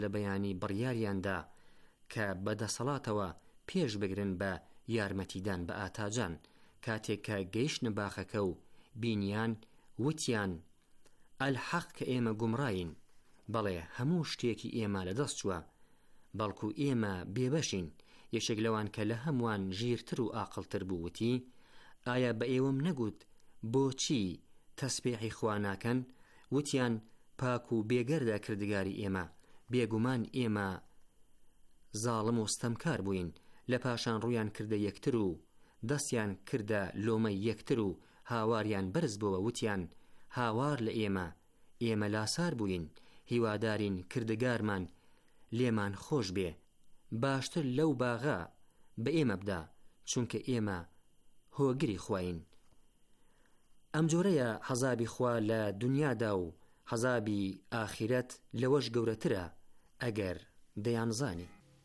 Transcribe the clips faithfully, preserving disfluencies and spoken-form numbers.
لە بەیانی بڕیاریاندا کە بەدەسەڵاتەوە پێش بگرن بە یارمەتیدان بە ئاتاجان. کاتێک کە گەیشتنە باخەکە و بینیان وتیان ئەلحەق کە ئێمە گومڕاین، بەڵێ هەموو شتێکی ئێمە لەدەست چووە، بەڵکو ئێمە بێبەشین. یەکێک لەوان کە لە هەمووان ژیرتر و ئاقڵتر بوو وتی ئایا بە ئێوەم نەگوت بۆچی تەسبیحی خوا ناکەن؟ وتیان پاک و بێگەردە کردگاری ئێمە، بێگومان ئێمە زاڵم و ستەمکار بووین. لە پاشان ڕوویان کردە یەکتر و دەستیان کردە لۆمەی یەکتر و هاواریان بەرز بووە. وتیان هاوار لە ئێمە، ئێمە لاسار بووین، هیوادارین کردگارمان لێمان خۆش بێ، باشتر لەو باغا بە ئێمە بدا، چونکە ئێمە هۆگری خواین. ئەم جۆرەیە حەزابی خوا لە دنیادا و حەزابی ئاخیرەت لەوەش گەورەترە ئەگەر دەیانزانی.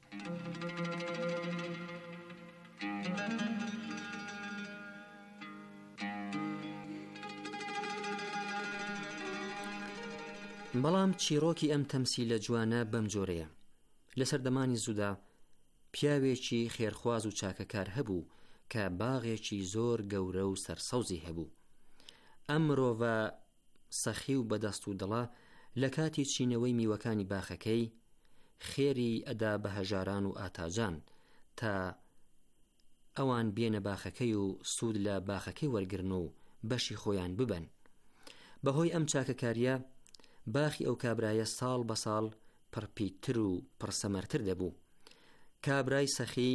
بەڵام چیرۆکی ئەم تەمسیلە جوانە بەم جۆرەیە. لە سەردەمانی زوودا پیاوێکی خێرخواز و چاکەکار هەبوو کە باغێکی زۆر گەورە و سەرسەوزی هەبوو. ئەم مرۆڤە سەخی و بەدەست و دڵە لە کاتی چینەوەی میوەکانی باخەکەی خێری ئەدا بە هەژاران و ئاتاجان تا ئەوان بێنە باخەکەی و سوود لە باخەکەی وەرگرن و بەشی خۆیان ببەن. بەهۆی ئەم چاکەکاریە باخی ئەو کابرایە ساڵ بە ساڵ پڕپیتر و پڕسەمەرتر دەبوو. کابرای سەخی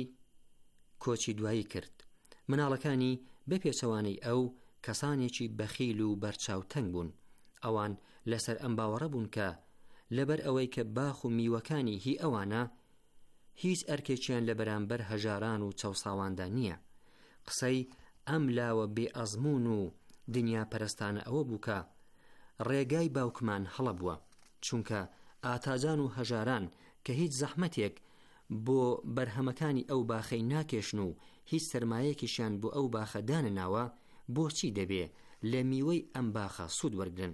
کۆچی دوایی کرد. مناڵەکانی بەپێچەوانەی ئەو کەسانێکی بەخیل و بەرچاوتەنگ بوون. ئەوان لەسەر ئەم باوەڕە بوون کە لەبەر ئەوەی کە باخ و میوەکانی هی ئەوانە هیچ ئەرکێکیان لە بەرامبەر هەژاران و چاوساواندا نییە. قسەی ئەم لاوە بێ ئەزمون و دنیا پەرستانە ئەوە بوو کە ڕێگای باوکمان هەڵە بووە، چونکە ئاتاجان و هەژاران کە هیچ زەحمەتێک بۆ بەرهەمەکانی ئەو باخەی ناکێشن و هیچ سەرمایەکیشیان بۆ ئەو باخە دانەناوە، بۆچی دەبێ لە میوەی ئەم باخە سوود وەرگرن؟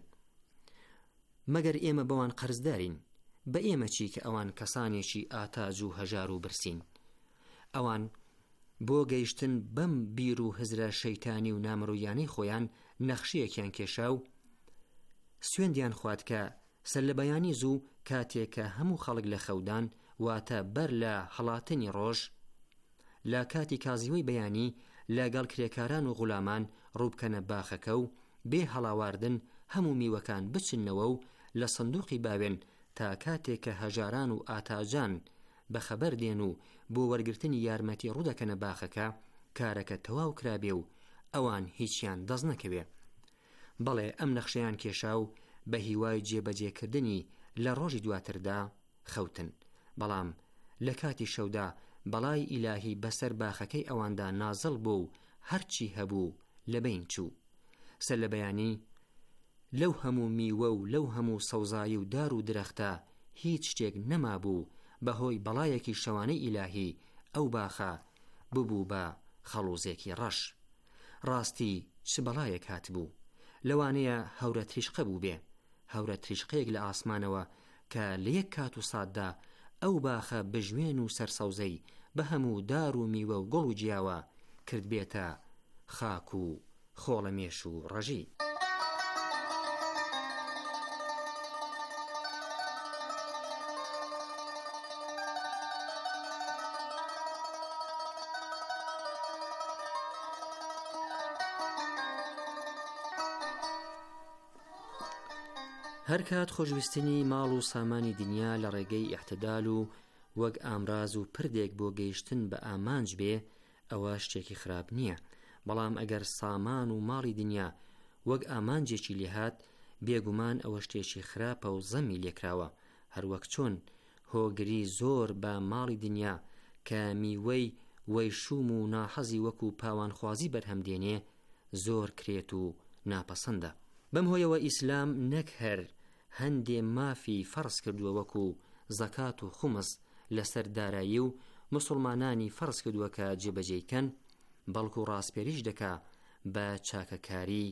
مەگەر ئێمە بەوان قەرزدارین، بە ئێمە چی کە ئەوان کەسانێکی ئاتاج و هەژار و برسین؟ ئەوان بۆ گەیشتن بەم بیر و هزرە شەیتانی و نامڕوویانەی خۆیان نەخشەیەکیان کێشا و سوێندیان خوارد کە سەر لە بەیانی زوو کاتێکە هەموو خەڵک لە خەودان واتە بەر لە هەڵاتنی ڕۆژ لە کاتی کازیوەی بەیانی لەگەڵ کرێکاران و غولامان ڕووبکەنە باخەکە و بێ هەڵاواردن هەموو میوەکان بچنەوە و لە سندوقی باوێن تا کاتێکە هەژاران و ئاتاجان بەخەبەر دێن و بۆ وەرگرتنی یارمەتی ڕوودەکەنە باخەکە کارەکە تەواو کرابێ و ئەوان هیچیان دەست نەکەوێ. بەڵێ ئەم نەخشەیان کێشا و بە هیوای جێبەجێکردنی لە ڕۆژی دواتردا خەوتن. بەڵام لە کاتی شەودا بەڵای ئیلاهی بەسەر باخەکەی ئەواندا نازڵ بوو و هەرچی هەبوو لە بین چوو. سەر لە بەیانی لەو هەموو میوە و لەو هەموو سەوزایی و دار و درەختە هیچ شتێک نەما بوو بەهۆی بەڵایەکی شەوانەی ئیلاهی ئەو باخە ببوو بە خەڵوزێکی ڕەش. ڕاستی چ بەڵایەک هات بوو؟ لەوانەیە هەورە تریشقە بوو بێ، هەورە تریشقەیەک لە ئاسمانەوە کە لە یەک کات و ساتدا ئەو باخە بژوێن و سەرسەوزەی بە هەموو دار و میوە و گوڵ و جیاوە کرد بێتە خاک و خۆڵەمێش و ڕەژی. هەر کات خۆشویستنی ماڵ و سامانی دنیا لە ڕێگەی ئیحتیدال و وەک ئامراز و پردێک بۆ گەیشتن بە ئامانج بێ، ئەوە شتێکی خراپ نییە. بەڵام ئەگەر سامان و ماڵی دنیا وەک ئامانجێکی لێهات، بێگومان ئەوە شتێکی خراپە و زەمی لێکراوە. هەروەک چۆن هۆگری زۆر بە ماڵی دنیا کە میوەی وەیشوم و ناحەزی وەکو پاوانخوازی بەرهەمدێنێ زۆر کرێت و ناپەسەندە. بەم هۆیەوە ئیسلام نەک هەر هەندێ مافی فەرز کردووە وەکو زەکات و خومس لەسەر دارایی و مسلمانانی فەرز کردووە کە جێبەجێکەن، بەڵکو ڕاستپێریش دەکا بە چاکەکاری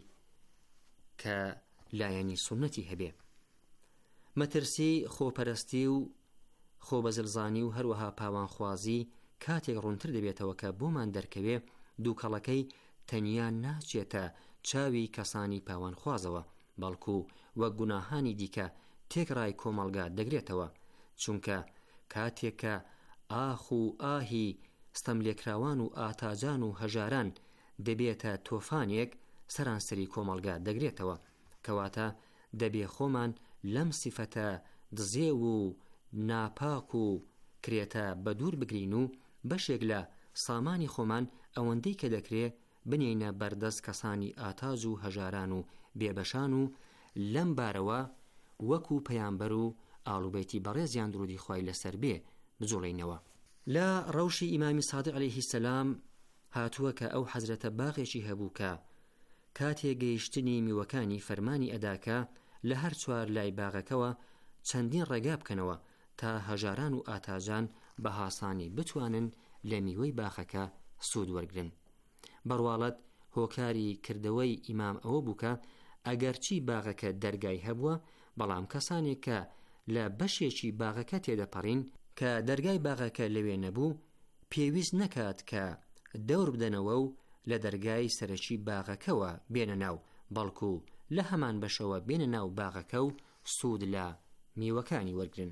کە لایەنی سنەتی هەبێ. مەترسی خۆپەرستی و خۆبەزلزانی و هەروەها پاوانخوازی کاتێک ڕوونتر دەبێتەوە کە بۆمان دەرکەوێ دووکەڵەکەی تەنیا ناچێتە چاوی کەسانی پاوانخوازەوە، بەڵکو وەک گوناهانی دیکە تێکڕای کۆمەڵگا دەگرێتەوە، چونکە کاتێککە ئاخ و ئاهی ستەملێکراوان و ئاتاجان و هەژاران دەبێتە تۆفانێک سەرانسەری کۆمەڵگا دەگرێتەوە، کەواتە دەبێ خۆمان لەم سیفەتە دزێ و ناپاک و کرێتە بە دوور بگرین و بەشێک لە سامانی خۆمان ئەوەندەی کە دەکرێ بنێینە بەردەست کەسانی ئاتاج و هەژاران و بێبەشان و لەم بارەوە وەکو پەیامبەر و ئاڵوبەیتی بەڕێزیان درودی خوای لەسەر بێ بجوڵینەوە. لە ڕەوشی ئیمامی سادق عەلەیهی سەلام هاتووە کە ئەو حەزرەتە باغێکی هەبوو کە کاتێک گەیشتنی میوەکانی فەرمانی ئەداکە لە هەر چوار لای باغەکەوە چەندین ڕێگا بکەنەوە تا هەژاران و ئاتاجان بە هاسانی بتوانن لە میوەی باغەکە سوود وەرگرن. بەڕواڵەت هۆکاری کردەوەی ئیمام ئەوە بوو کە ئەگەرچی باغەکە دەرگای هەبووە، بەڵام کەسانێک کە لە بەشێکی باغەکە تێدەپەڕین کە دەرگای باغەکە لەوێ نەبوو، پێویست نەکات کە دەور بدەنەوە و لە دەرگای سەرەکی باغەکەوە بێنە ناو، بەڵکو لە هەمان بەشەوە بێنە ناو باغەکە و سوود لە میوەکانی وەرگرن.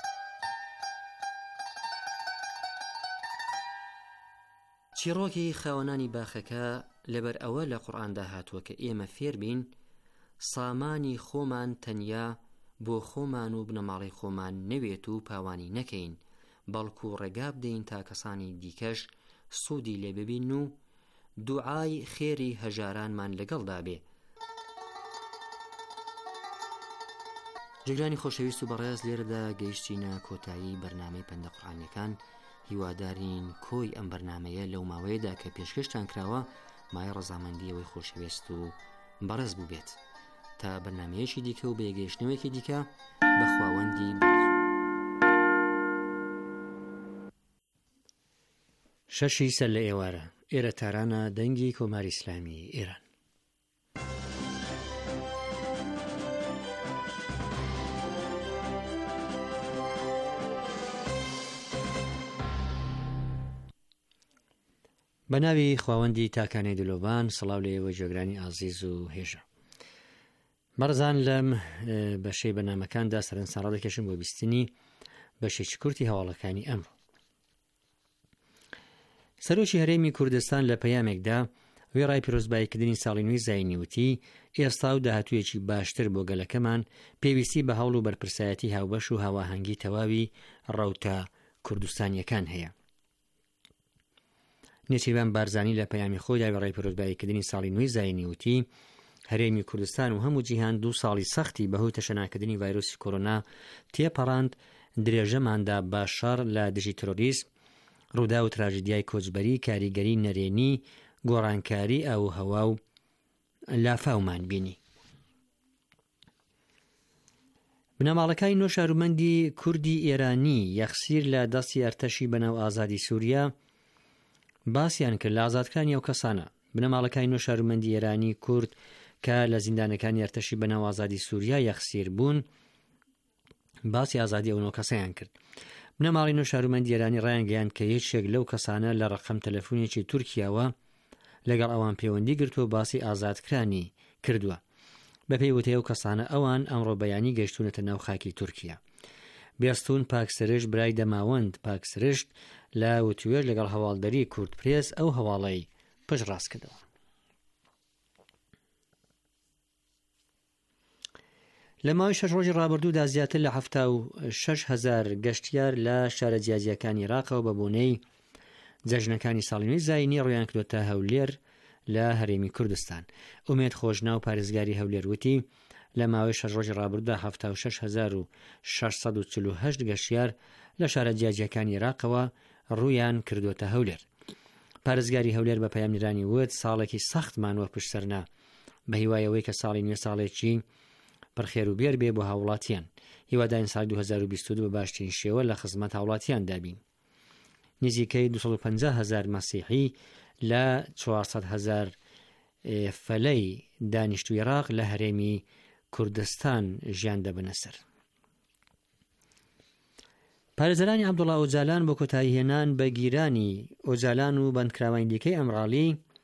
چیرۆکی خاوەنانی باخەکە لەبەر ئەوە لە قورئاندا هاتووە کە ئێمە فێر بین سامانی خۆمان تەنیا بۆ خۆمان و بنەماڵی خۆمان نەوێت و پاوانی نەکەین، بەڵکو ڕێگا بدەین تا کەسانی دیکەش سوودی لێ ببین و دوعای خێری هەژارانمان لەگەڵدا بێ. جگرانی خۆشەویست و بەڕێز، لێرەدا گەیشتینە کۆتایی بەرنامەی پەندە قورئانیەکان. هیوادارین کۆی ئەم بەرنامەیە لەو ماوەیەدا کە پێشکەشتان کراوە مای ڕەزامەندیەوەی خۆشەویست و بەڕێز بوو بێت. تا بەرنامەیەکی دیکە و بێگەیشتنەوەیەکی دیکە بە خواوەندی شەشی سەر لە ئێوارە ئێرە تارانە دەنگی کۆماری ئیسلامی ئێران. بە ناوی خواوەندی تاکانەی دلۆبان، سڵاو لە ئێوە جێگرانی ئازیز و هێژە. مەرزان لەم بەشەی بەنامەکاندا سەرنجسان ڕادەکەشم بۆ بیستنی بەشێکی کورتی هەواڵەکانی ئەمڕۆ. سەرۆکی هەرێمی کوردستان لە پەیامێکدا وێڕای پیرۆزباییکردنی ساڵی نوێی زاینی وتی ئێستا و داهاتوویەکی باشتر بۆ گەلەکەمان پێویستی بە هەوڵ و بەرپرسایەتی هاوبەش و هاواهەنگی تەواوی ڕەوتە کوردستانیەکان هەیە. نێچیروان بارزانی لە پەیامی خۆیدا وێڕای پیرۆزباییکردنی ساڵی نوێی زاینی وتی هەرێمی کوردستان و هەموو جیهان دوو ساڵی سەختی بەهۆی تەشەناکردنی ڤایرۆسی کۆرۆنا تێپەڕاند، درێژەماندا بە شەڕ لە دژی تۆریزم، ڕوودا و تراژیدیای کۆچبەری، کاریگەری نەرێنی، گۆڕانکاری ئاو هەوا و لافاومان بینی. بنەماڵەکانی نۆ شارومەندی کوردی ئێرانی یەخسیر لە دەستی ئەرتەشی بەناو ئازادی سووریا باسییان کرد لە ئازادکردنی ئەو کەسانە. بنەماڵەکانی نۆ شارومەندی ئێرانی کورد کە لە زیندانەکانی ئەرتەشی بەناو ئازادی سووریا یەخسیر بوون باسی ئازادی ئەو نۆ کەسەیان کرد. بنەماڵی نۆ شارومەندی ئێرانی ڕایان گەیاند کە یەکێک لەو کەسانە لە ڕقم تەلەفۆنێکی تورکیاوە لەگەڵ ئەوان پەیوەندی گرتووە باسی ئازادکرانی کردووە. بەپێی وتەی ئەو کەسانە ئەوان ئەمڕۆ بەیانی گەیشتونەتە ناو خاکی تورکیا. بیاستون پاکسرشت برای دەماوەند پاکسرشت لە وتوێر لەگەڵ هەواڵدەری کورد پرێس ئەو هەواڵەی پشت ڕاست کردەوە. لە ماوەی شەش ڕۆژی ڕابردوودا زیاتر لە هەفتا و شەش هەزار گەشتیار لە شارە جیاجیەکانی عێراقەوە بە بۆنەی جەژنەکانی ساڵی نوێی زاینی ڕویان کردوتە هەولێر لە هەرێمی کوردستان. ئومێد خۆشنا و پارێزگاری هەولێر وتی لە ماوەی شەش ڕۆژی ڕابردوودا هەفتا و شەش هەزار و شەش سەد و چل و هەشت گەشتیار لە شارە جیاجیەکانی عێراقەوە ڕویان کردوتە هەولێر. پارێزگاری هەولێر بە پەیامنیرانی وت ساڵێکی سەختمان وە پشتسەرنا، بە هیوایەوەی کە ساڵی نوێ ساڵێکی پڕخێر و بێر بێ بۆ هاوڵاتیان. هیوادارین ساڵی دوو هەزار و بیست و دوو بە باشترین شێوە لە خزمەت هاوڵاتیان دابین. نزیکەی دوو سەد و پەنجا هەزار مەسیحی لە چوارسەد هەزار فەلەی دانیشتووی عێراق لە هەرێمی کوردستان ژیان دەبنە سەر. پارێزەرانی عەبدوڵڵا ئۆجالان بۆ کۆتایی هێنان بە گیرانی ئۆجالان و بەندکراوانی دیکەی ئەمڕاڵی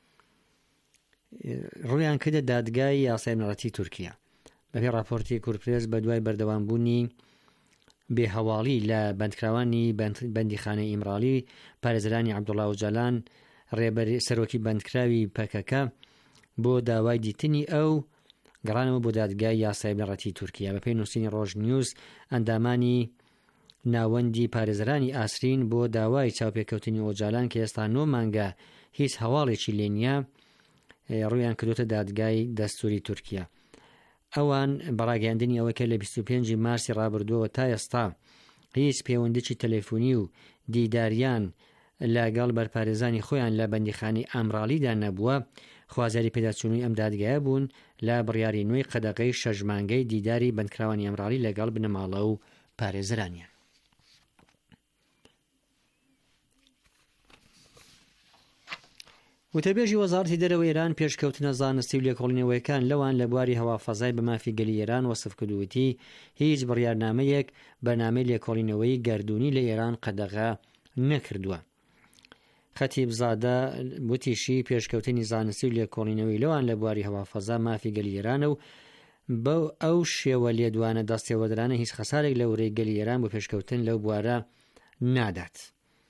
ڕوویان کردە دادگای یاسای بنەڕەتی تورکیا. بەپێی راپۆرتی کورپرێس بە دوای بەردەوامبوونی بێهەواڵی لە بەندکراوانی بەندیخانەی ئیمراڵی، پارێزەرانی عەبدوڵڵا ئۆجالان ڕێبەری سەرۆکی بەندکراوی پەکەکە بۆ داوای دیتنی ئەو گەڕانەوە بۆ دادگای یاسای بنەڕەتی تورکیا. بەپێی نووسینی ڕۆژ نیوز، ئەندامانی ناوەندی پارێزەرانی ئاسرین بۆ داوای چاوپێکەوتنی ئۆجالان کە ئێستا نۆ مانگە هیچ هەواڵێکی لێ نییە ڕوویان کردوتە دادگای دەستوری تورکیا. ئەوان بەڕاگەاندنی ئەوە کە لە بیست و پێنجی مارسی ڕابردووەوە تا ئێستا هیچ پەیوەندیی تەلەفۆنی و دیداریان لەگەڵ بەرپارێزانی خۆیان لە بەندیخانەی ئامراڵیدا نەبووە، خوازیاری پێداچوونی ئەم دادگایە بوون لە بڕیاری نوێی قەدەغەی شەژمانگەی دیداری بەندکراوانی ئەمراڵی لەگەڵ بنەماڵە و پارێزەرانیان. وتەبێژی وەزارەتی دەرەوەی ئێران پێشکەوتنە زانستی و لێکۆڵینەوەیەکان لەوان لە بواری هەوافەزای بە مافی گەلی ئێران وەسف کردووەتی هیچ بڕیارنامەیەک بەنامەی لێکۆڵینەوەی گەردوونی لە ئێران قەدەغە نەکردووە. خەتیبزادە وتیشی پێشکەوتنی زانستی و لێکۆڵینەوەی لەوان لە بواری هەوافەزا مافی گەلی ئێرانە و بەو ئەو شێوە لێدوانە دەستێوەدرانە هیچ خەسارێک لە وەرەی گەلی ئێران بۆ پێشکەوتن لەو بوارە نادات.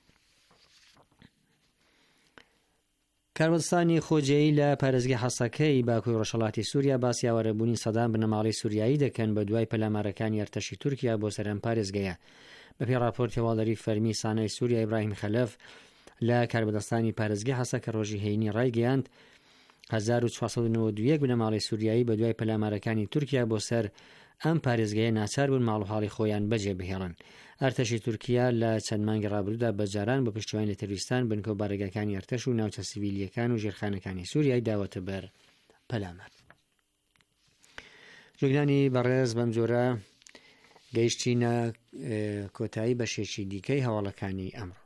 کاربەدستانی خۆجێیی لە پارێزگای حەسەکەی باکووری ڕۆژهەڵاتی سووریا باسی ئاوارەبوونی سەدام بنەماڵەی سووریایی دەکەن بە دوای پەلامارەکانی ئەرتەشی تورکیا بۆ سەرەم پارێزگایە. بەپێی راپۆرتی هەواڵدەری فەرمی سانای سووریا ئیبراهیم خەلەف لە کاربەدەستانی پارێزگای حەسەکە ڕۆژی هەینی ڕایگەیاند هەزار و چوارسەد و نۆڤە و یەک بنەماڵەی سووریایی بە دوای پەلامارەکانی تورکیا بۆ سەر ئەم پارێزگایە ناچار بوون ماڵ و حاڵی خۆیان بەجێ بهێڵن. ئەرتەشی تورکیا لە چەند مانگی ڕابردوودا بەجاران بۆ پشتیوانی لە تەروریستان بنکە و بارگەکانی ئەرتەش و ناوچە سیڤیلیەکان و ژێرخانەکانی سووریای داوەتە بەر پەلامار. جوگرانی بەڕێز بەم جۆرە گەیشتینە کۆتایی بەشێکی دیکەی هەواڵەکانی ئەمڕۆ.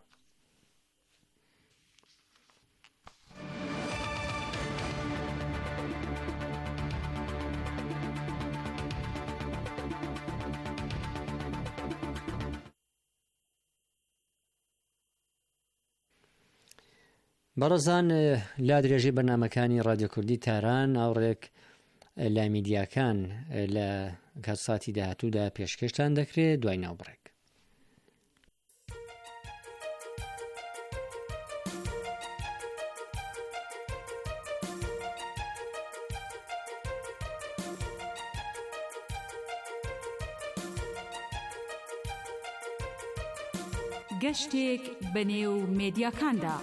بەڕێزان، لا درێژەی بەرنامەکانی ڕادیۆ کوردی تاران ئاوڕێک لە میدیاکان لە کاتساتی داهاتوودا پێشکەشتان دەکرێت دوای ناوبڕێک. گەشتێک بەنێو میدیاکاندا.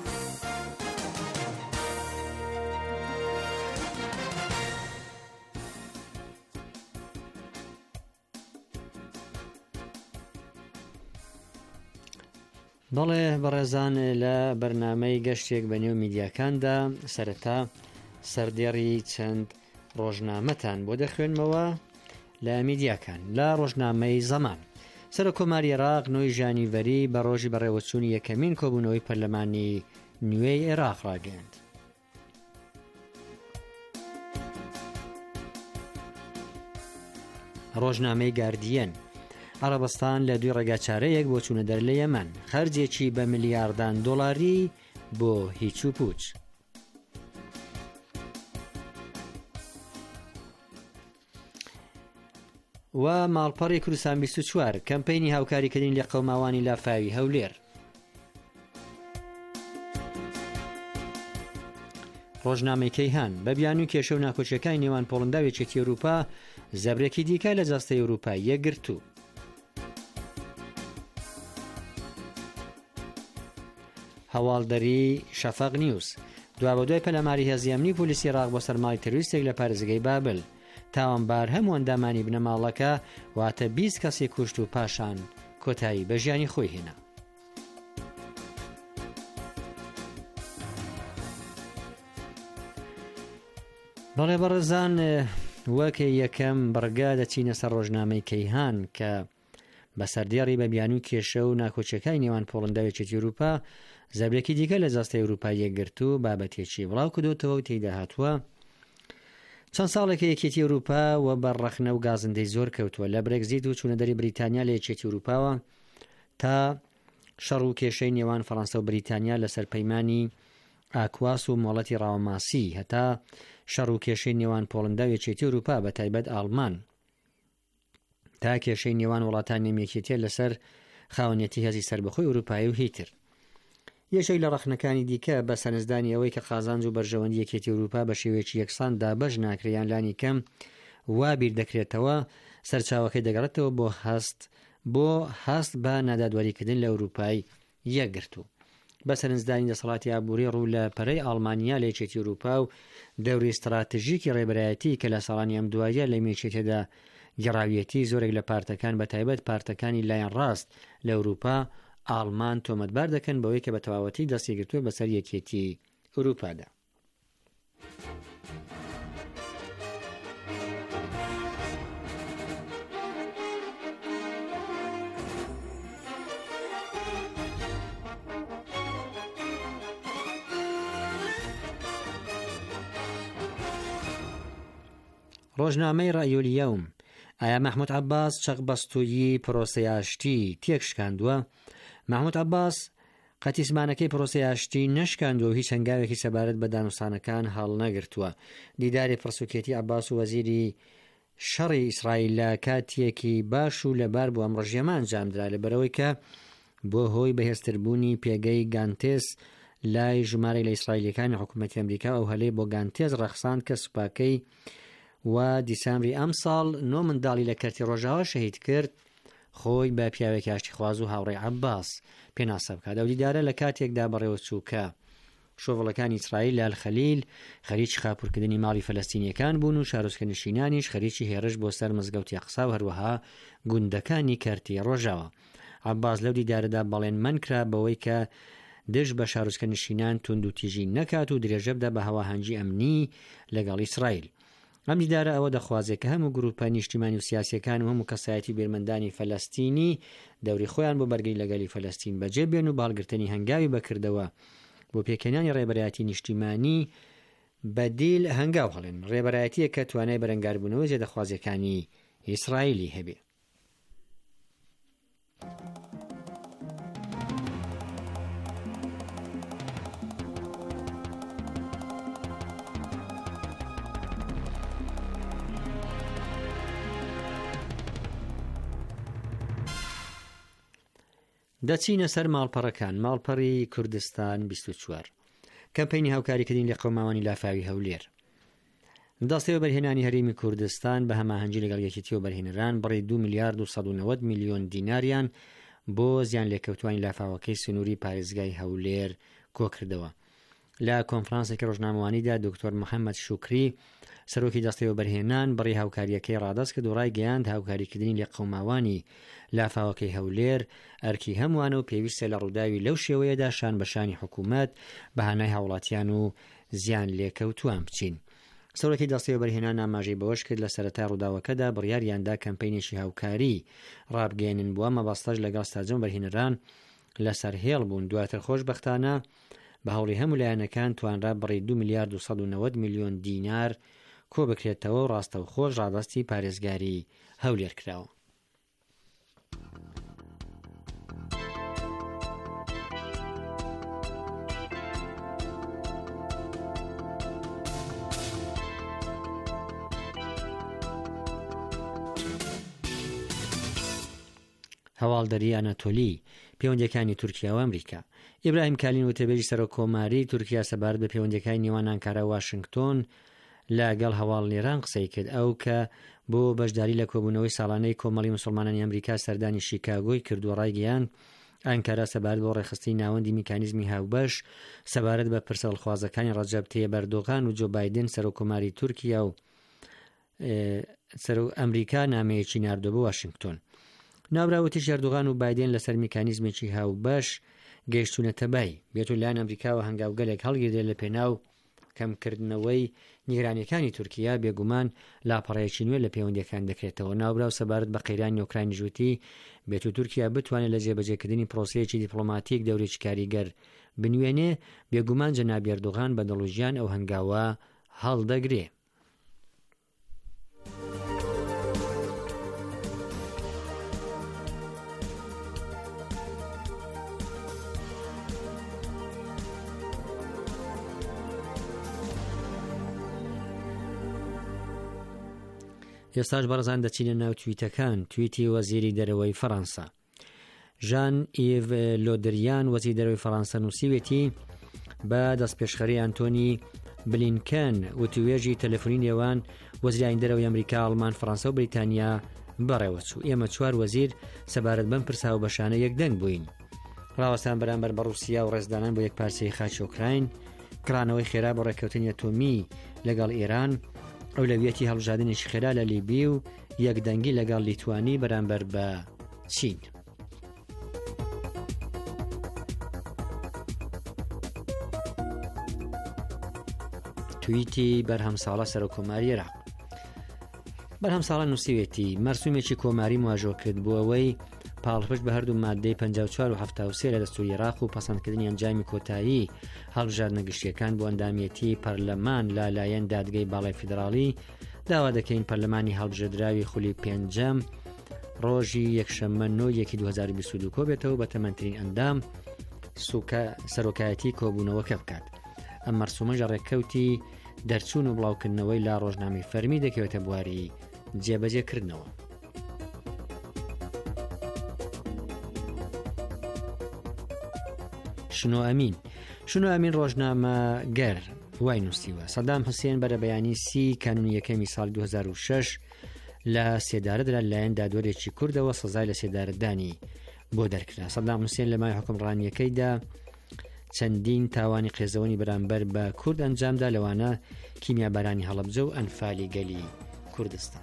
بەڵێ بەڕێزان، لە بەرنامەی گەشتێک بەنێو میدیاکاندا سەرەتا سەردێڕی چەند ڕۆژنامەتان بۆ دەخوێنمەوە لە میدیاکان. لە ڕۆژنامەی زەمان، سەرۆک کۆماری عێراق نۆی ژانیڤەری بە ڕۆژی بەڕێوەچوونی یەکەمین کۆبوونەوەی پەرلەمانی نوێی عێراق ڕاگەیاند. ڕۆژنامەی گاردیەن، عەرەبستان لە دوی ڕێگاچارەیەک بۆ چوونە دەر لە یەمەن، خەرجێکی بە ملیاردان دۆڵاری بۆ هیچ و پوچ. و ماڵپەڕی کوردستان بیست و چوار، کەمپەینی هاوکاریکردنی لە قەوماوانی لافاوی هەولێر. ڕۆژنامەی کەیهان، بە بیان و کێشە و ناکۆچیەکانی نێوان پۆڵندا و یەکێتی ئەوروپا زەبرێکی دیکە لە جەستەی ئەوروپای یەکگرتوو. هەواڵدەری شەفەق نیوز، دوا بە دوای پەلاماری هێزی ئەمنی پۆلیسی عێراق بۆ سەرماڵی تەروریستێک لە پارێزگای بابل، تاوانبار هەموو ئەندامانی بنەماڵەکە واتە بیست کەسی کوشت و پاشان کۆتایی بە ژیانی خۆی هێنا. بەڵێ بەڕێزان، وەک یەکەم بڕگا دەچینە سەر ڕۆژنامەی کەیهان کە بە سەردێڕی بە بیان و کێشە و ناکۆچیەکانی نێوان پۆڵندا و یەکێتی ئەوروپا زەبرێکی دیکە لە جەستەی ئەوروپا یەکگرتوو بابەتێکی بڵاو کردوتەوە و تێیدا هاتووە چەند ساڵێکە یەکێتی ئەوروپا و بەڕەخنە و گازندەی زۆر کەوتووە لە برێکزیت و چوونەدەری بریتانیا لە یەکێتی ئەوروپاوە تا شەڕ و کێشەی نێوان فەڕەنسا و بریتانیا لەسەر پەیمانی ئاکواس و مۆڵەتی ڕاوماسی، هەتا شەڕ و کێشەی نێوان پۆڵندا و یەکێتی ئەوروپا بە تایبەت ئاڵمان، تا کێشەی نێوان وڵاتان نێمیەکێتیە لەسەر خاوەنێتی هەزی سەربەخۆی ئەوروپایی و هیتر. یەشێک لە ڕەخنەکانی دیکە بە سەرنجدانی ئەوەی کە قازانج و بەرژەوەندی یەکێتی ئەوروپا بە شێوەیەکی یەکسان دابەش ناکرێت لانی کەم وا بیر دەکرێتەوە سەرچاوەکەی دەگەڕێتەوە بۆ هەست بۆ هەست بە نادادوەریکردن لە ئەوروپای یەکگرتوو. بە سەرنجدانی دەسەڵاتی ئابووری ڕوو لە پەرەی ئاڵمانیا لە یەکێتی ئەوروپا و دەوری استراتژیکی ڕێبەرایەتی کە لە ساڵانی ئەم دوایە لە یەکێتیدا گەڕاویەتی زۆرێک لە پارتەکان بە تایبەت پارتەکانی لایەن ڕاست لە ئەوروپا ئاڵمان تۆمەتبار دەکەن بەوەی کە بە تەواوەتی دەستی گرتووە بەسەر یەکێتی ئەوروپادا. ڕۆژنامەی ڕائیۆلیەوم: ئایا مەحموود عەباس چەقبەستوویی پرۆسەی ئاشتی تێک شکاندووە؟ مەحموود عەباس قەتیسمانەکەی پرۆسەی ئاشتی نەشکاندووە و هیچ هەنگاوێکی سەبارەت بە دانوستانەکان هەڵ نەگرتووە. دیداری پرسوکێتی عەباس و وەزیری شەڕی ئیسرائیل لە کاتێکی باش و لەبار بۆ ئەم ڕژێمە ئەنجامدرا لەبەرەوەی کە بۆ هۆی بەهێزتربوونی پێگەی گانتێس لای ژمارەی لە ئیسرائیلەکانی حکوومەتی ئەمریکا و هەلەی بۆ گانتێز ڕەخساند کە سوپاکەی و دیسامبری ئەم ساڵ نۆ منداڵی لە کەرتی ڕۆژاوە شەهید کرد، خۆی بە پیاوێکی ئاشتی خواز و هاوڕێی عەباس پێناسە بکات. ئەو دیدارە لە کاتێکدا بەڕێوە چووکە شۆڤڵەکانی ئیسرائیل لە ئەلخەلیل خەریکی خاپورکردنی ماڵی فەلەستینیەکان بوون و شارۆچکەنشینانیش خەریکی هێرش بۆ سەر مزگەوتی ئەقسا و هەروەها گوندەکانی کەرتی ڕۆژاوە. عەباس لەو دیدارەدا بەڵێنمەند کرا بەوەی کە دژ بە شارۆچکەنشینان توند و تیژی نەکات و درێژە بدە بە هەواهەنگی ئەمنی لەگەڵ ئیسرائیل. ئەم دیدارە ئەوە دەخوازێت کە هەموو گروپە نیشتیمانی و سیاسیەکان و هەموو کەسایەتی بێرمەندانی فەلەستینی دەوری خۆیان بۆ بەرگەی لەگەلی فەلەستین بەجێ بێن و باڵگرتنی هەنگاوی بەکردەوە بۆ پێکەنانی ڕێبەرایەتی نیشتیمانی بەدیل هەنگاو هەڵێن، ڕێبەرایەتیە کە توانای بەرەنگاربوونەوە جێدەخوازیەکانی ئیسرائیلی هەبێ. دەچینە سەر ماڵپەڕەکان. ماڵپەڕی کوردستان بیست و چوار کەمپەینی هاوکاریکردنی لە قەوماوانی لافاوی هەولێر. دەستەوە بەرهێنانی هەرێمی کوردستان بە هەماهەنگی لەگەڵ یەکێتیەوە بەرهێنەران بڕی دو میلیارد و سەد و نەوەت میلیۆن دیناریان بۆ زیان لێکەوتوانی لافاوەکەی سنووری پارێزگای هەولێر کۆکردەوە. لە کۆنفرانسێکی ڕۆژنامەوانیدا دکتۆر محەممەد شوکری سەرۆکی دەستەوە بەرهێنان بڕی هاوکاریەکەی ڕادست کە دوڕای گەیاند هاوکاریکردنی لە قەوماوانی لافاوەکەی هەولێر ئەرکی هەمووانە و پێویستە لە ڕووداوی لەو شێوەیەدا شان بەشانی حکوومەت بەهانای هاوڵاتیان و زیان لێکەوتوان بچین. سەرۆکی دەستەوە بەرهێنان ئاماژەی بەوەش کرد لە سەرەتای ڕووداوەکەدا بڕیاریاندا کەمپەینێکی هاوکاری ڕابگەێنن بووە مەبەستەش لەگەڵ ستاجۆن بەرهێنەران لەسەر هێڵ بوون. دواتر خۆشبەختانە بە هەوڵی هەموو لایەنەکان توانرا بڕی دو میلیارد و سەد و نەوەت میلیۆن دینار کۆ بکرێتەوە و ڕاستە و خۆش ڕادستی پارێزگاری هەولێر کراوە. هەواڵدەری ئەناتۆلی پەیوەندیەکانی تورکیا و ئەمریکا. ئیبراهیم کالین وتەبێژی سەرۆک کۆماری تورکیا سەبارەت بە پەیوەندیەکانی نێوان ئەنکارا و واشنگتۆن لەگەڵ هەواڵ نێران قسەی کرد، ئەو کە بۆ بەشداری لە کۆبوونەوەی ساڵانەی کۆمەڵی مسلمانانی ئەمریکا سەردانی شیکاگۆی کردووە ڕایگەیان ئەنکارا سەبارەت بۆ ڕێخستی ناوەندی میکانیزمی هاوبەش سەبارەت بە پرسە هەڵخوازەکانی ڕەجەب تەییب ئەردۆغان و جۆ بایدن سەرۆک کۆماری تورکیا و سەرۆک ئەمریکا نامەیەکی ناردۆ بە واشنگتۆن. ناوراوەتیش ئەردۆغان و بایدن لەسەر میکانیزمێکی هاوبەش گەیشتونەتە بای بێت و لایەن ئەمریکاوە هەنگاوگەلێک هەڵگیردێت لە پێناو کەمکردنەوەی نیگرانیەکانی تورکیا بێگومان لاپەڕەیەکی نوێ لە پەیوەندیەکان دەکرێتەوە. ناوراو سەبارەت بە قەیرانی ئۆکراینی ژووتی بێت و تورکیا بتوانێت لە جێبەجێکردنی پرۆسەیەکی دیپلۆماتیک دەورێکی کاریگەر بنوێنێ، بێگومان جەنابی ئەردۆغان بە دڵوژیان ئەو هەنگاوە هەڵدەگرێ. ئێستاش بەڕزان دەچینە ناو تویتەکان. تویتی وەزیری دەرەوەی فەڕەنسا ژان ئیڤ لۆدریان وەزیری دەرەوەی فەڕەنسا نووسیوێتی بە دەستپێشخەری ئەنتۆنی بلینکەن وتوێژی تەلەفۆنی نێوان وەزیرانی دەرەوەی ئەمریکا، ئەڵمان، فەڕەنسا و بریتانیا بەڕێوە چوو. ئێمە چوار وەزیر سەبارەت بەم پرسا و بەشانە یەکدەنگ بووین. ڕاوەستان بەرامبەر بە ڕووسیا و ڕێزدانان بۆ یەک پارچەی خاچی ئۆکراین، کڕانەوەی خێرا بۆ ڕێککەوتنی ئەتۆمی لەگەڵ ئێران، ئەولەویەتی هەڵبژاردنێکی خێرا لە لیبی و یەکدەنگی لەگەڵ لیتوانی بەرامبەر بە چین. تویتی بەرهەم ساڵە سەرۆکۆماری عێراق بەرهەم ساڵە نووسیوێتی مەرسومێکی کۆماری مواژۆ کرد بۆ ئەوەی پاڵپشت بە هەردوو مادەی پەنجا و چوار و هەفتە و سێ لە دەستوری عێراق و پەسەندکردنی ئەنجامی کۆتایی هەڵبژاردنە گشتیەکان بۆ ئەندامەتی پەرلەمان لالایەن دادگای باڵای فیدراڵی داوا دەکەین پەرلەمانی هەڵبژێردراوی خولی پێنجەم ڕۆژی یەکشەممە نۆ یەکی دوو هەزار و بیست و دوو کۆبێتەوە بە تەمەنترین ئەندام سەرۆکایەتی کۆبوونەوەکە بکات. ئەم مەرسومەژە ڕێککەوتی دەرچوون و بڵاوکردنەوەی لا ڕۆژنامەی فەرمی دەکەوێتە بواری جێبەجێکردنەوە. شنۆ ئەمین شنۆ ئەمین ڕۆژنامە گەر وای نووسیوە سەدام حوسێن بەرە بەیانی سی کانونی یەکەمی ساڵ دوو هەزار و شەش لە سێدارەدرا لایەن دادوەرێکی کوردەوە سزای لە سێدارەدانی بۆ دەرکرا. سەدام حوسێن لە مای حوکمڕانیەکەیدا چەندین تاوانی قێزەوەنی بەرامبەر بە کورد ئەنجامدا، لەوانە کیمیابارانی هەڵەبجە و ئەنفالی گەلی کوردستان.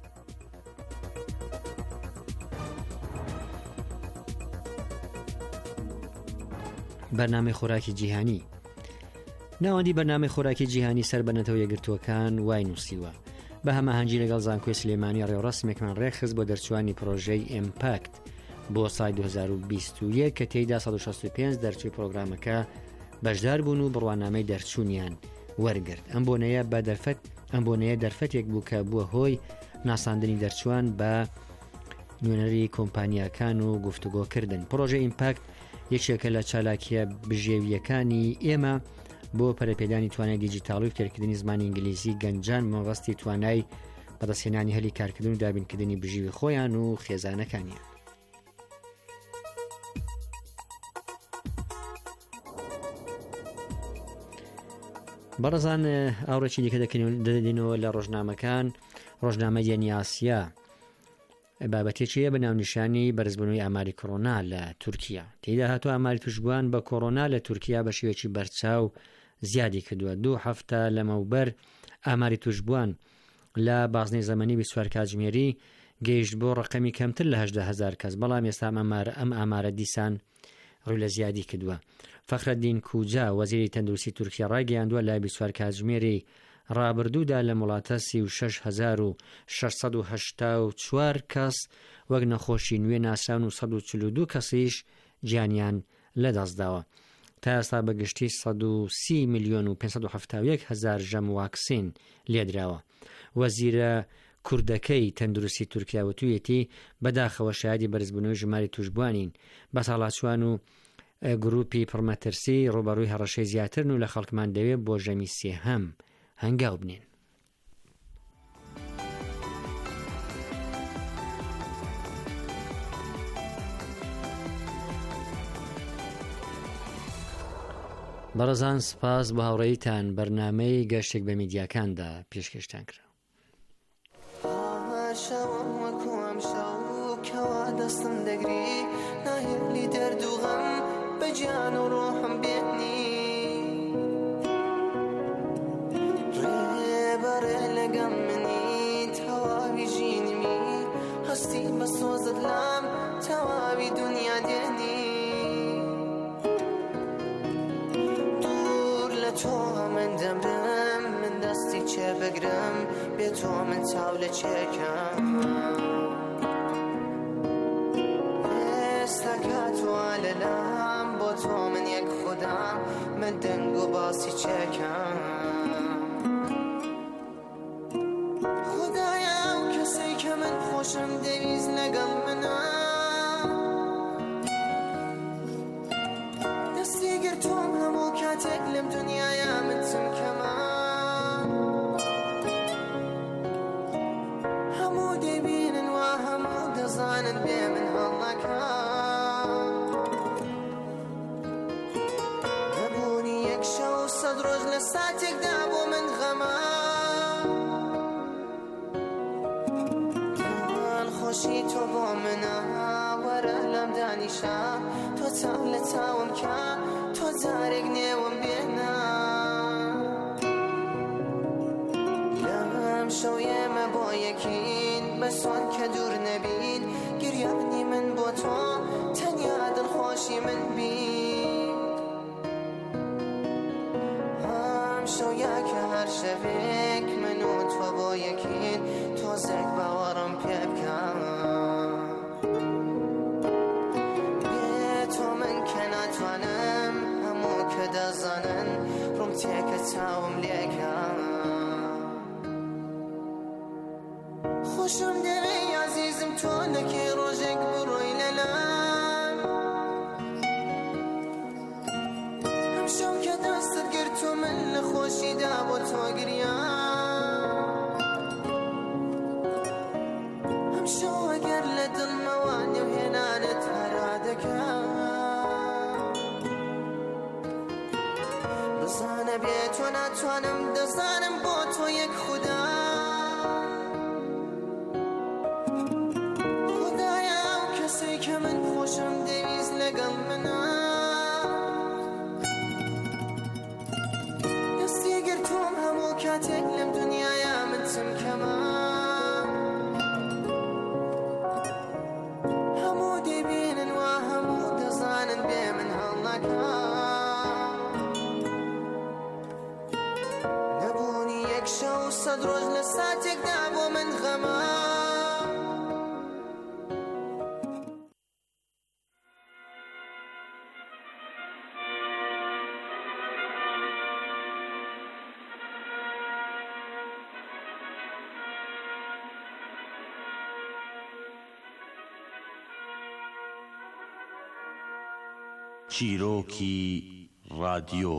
بەرنامەی خۆراکی جیهانی ناوەندی بەرنامەی خۆراکی جیهانی سەر بەنەتەوە یەکگرتووەکان وای نووسیوە بە هەماهەنگی لەگەڵ زانکۆی سلێمانی ڕێوەڕەسمێکمان ڕێخست بۆ دەرچوانی پرۆژەی ئیمپاکت بۆ سای دوو هەزار و بیست و یەک کە تێیدا سەد و شەست و پێنج دەرچووی پرۆگرامەکە بەشدار بوون و بڕوانامەی دەرچوونیان وەرگرت. ئەم بۆنەیە بە دەرفەت ئەم بۆنەیە دەرفەتێک بوو کە بووە هۆی ناساندنی دەرچوان بە نوێنەری کۆمپانیاکان و گفتوگۆکردن. پرۆژە ئیمپاکت یەکێکە لە چالاکیە بژێویەکانی ئێمە بۆ پەرەپێدانی توانای دیجیتاڵی و فێرکردنی زمانی ئینگلیزی گەنجان مەبەستی توانای بەدەستهێنانی هەلی کارکردن و دابینکردنی بژیوی خۆیان و خێزانەکانیان. بەڕزان ئاوڕێکی دیکە دەدەینەوە لە ڕۆژنامەکان. ڕۆژنامە یەنی ئاسیا بابەتێکیە بە ناونیشانی بەرزبوونەوەی ئاماری کۆڕۆنا لە تورکیا. تێیدا هاتووە ئاماری توشبووان بە کۆڕۆنا لە تورکیا بە شێوەیەکی بەرچاو زیادی کردووە. دوو هەفتە لەمەوبەر ئاماری توشبووان لە بازنەی زەمەنی بیست و چوار کاتژمێری گەیشت بۆ ڕقەمی کەمتر لە هەژدە هەزار کەس، بەڵام ئێستا ئەم ئامارە دیسان ڕووی لە زیادی کردووە. فەخرەدین کوجا وەزیری تەندروستی تورکیا ڕاگەیاندووە لە بیست و چوار کاتژمێری ڕابردوودا لە وڵاتە سی و شەش هەزار و شەش سەد و هەشتا و چوار کەس وەک نەخۆشی نوێ ناسان و سەد و چل و دوو کەسیش گیانیان لەدەستداوە. تا ئێستا بەگشتی سەد و سی میلیۆن و پێنج سەد و هەفتا و یەک هەزار ژەم واکسین لێدراوە. وەزیرە کوردەکەی تەندروستی تورکیا وتوویەتی بەداخەوە شایەدی بەرزبوونەوەی ژماری توشبوانین، بە ساڵاتچوان و گروپی پڕمەترسی ڕۆبەڕووی هەڕەشەی زیاترن و لە خەڵکمان دەوێت بۆ ژەمی سێهەم هەنگاو بنین. بەڕزان سپاس بە هاوڕێیتان. بەرنامەی گەشتێک بە میدیاکاندا پێشکەشتان کرا. دەستم دەگری ناهێلی دەردوغەم بە گیان و ڕۆحم بێنی ڕێبەڕێ لەگەم منی تەواوی ژینمی هەستی بە سۆزت لام تەواوی دنیا دێنی دوور لە تۆ من دەمرم من دەستی چێ بگرم بێ تۆ من چاو لە چێکەم لەلام بۆ تۆ من یەک خودام من دەنگ و باسی چێکم خودایە ئەو کەسەی کە من خۆشم دەویست لەگەڵ منە دەستی گر تۆم هەموو کاتێک لەم دنیاە من چمکەمە ساتێکدا بۆ من غەمە خۆشی تۆ بۆ منە وەرە لەم دانیشە تۆ چاو لە چاوم کە تۆ جارێک نێوم بێنە لەم شەو ئێمە بۆ یەکین بە سۆن کە دوور نەبین گریانی من بۆ تۆ تەنیا دڵخۆشی من بین ئەم شەویا کە هەر شەوێک من و تۆ بۆ یەکین تۆزێک باوەڕم پێ بکە بێ تۆ من کە ناتوانم هەموو کە دەزانن ڕوم تێکە چاوم لێکە خۆشم دەوێ عەزیزم تۆ نەکەی ڕۆژێک بڕۆی لەلام ئەم شەو کە دەستت گرت و من لە خۆشیدا بۆ تۆ گریام ئەم شەو ئەگەر لە دڵمەوە نێوهێنانت هەرا دەکەم بزانە بێ تۆ ناتوانم دەزانم بۆ تۆ یەک خودا کە من خۆشم دەویست لەگەڵ منە دەستی گرتوم هەموو کاتێک لەم دنیاە من چمکەمە هەموو دەبینن وا هەموو دەزانن بێ من هەڵناکە نەبوونی یەک شەو سەد ڕۆژ لە ساتێکدا بۆ من غەمە چیرۆکی رادیۆ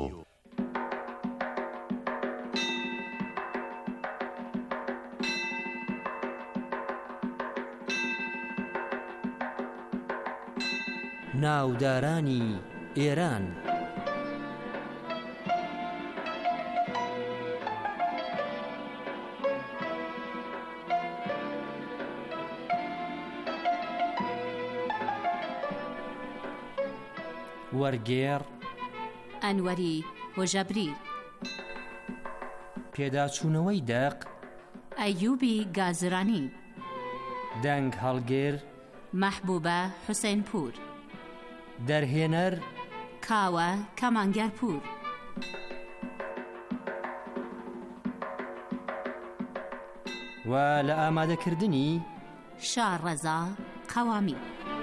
ناودارانی ئێران وەرگێڕ ئەنوەری هۆژەبری پێداچوونەوەی دەق ئەیوبی گازرانی دەنگ هەڵگێر مەحبوبە حوسێنپور دەرهێنەر کاوە کەمانگەرپور و لە ئامادەکردنی شارڕەزا قەوامی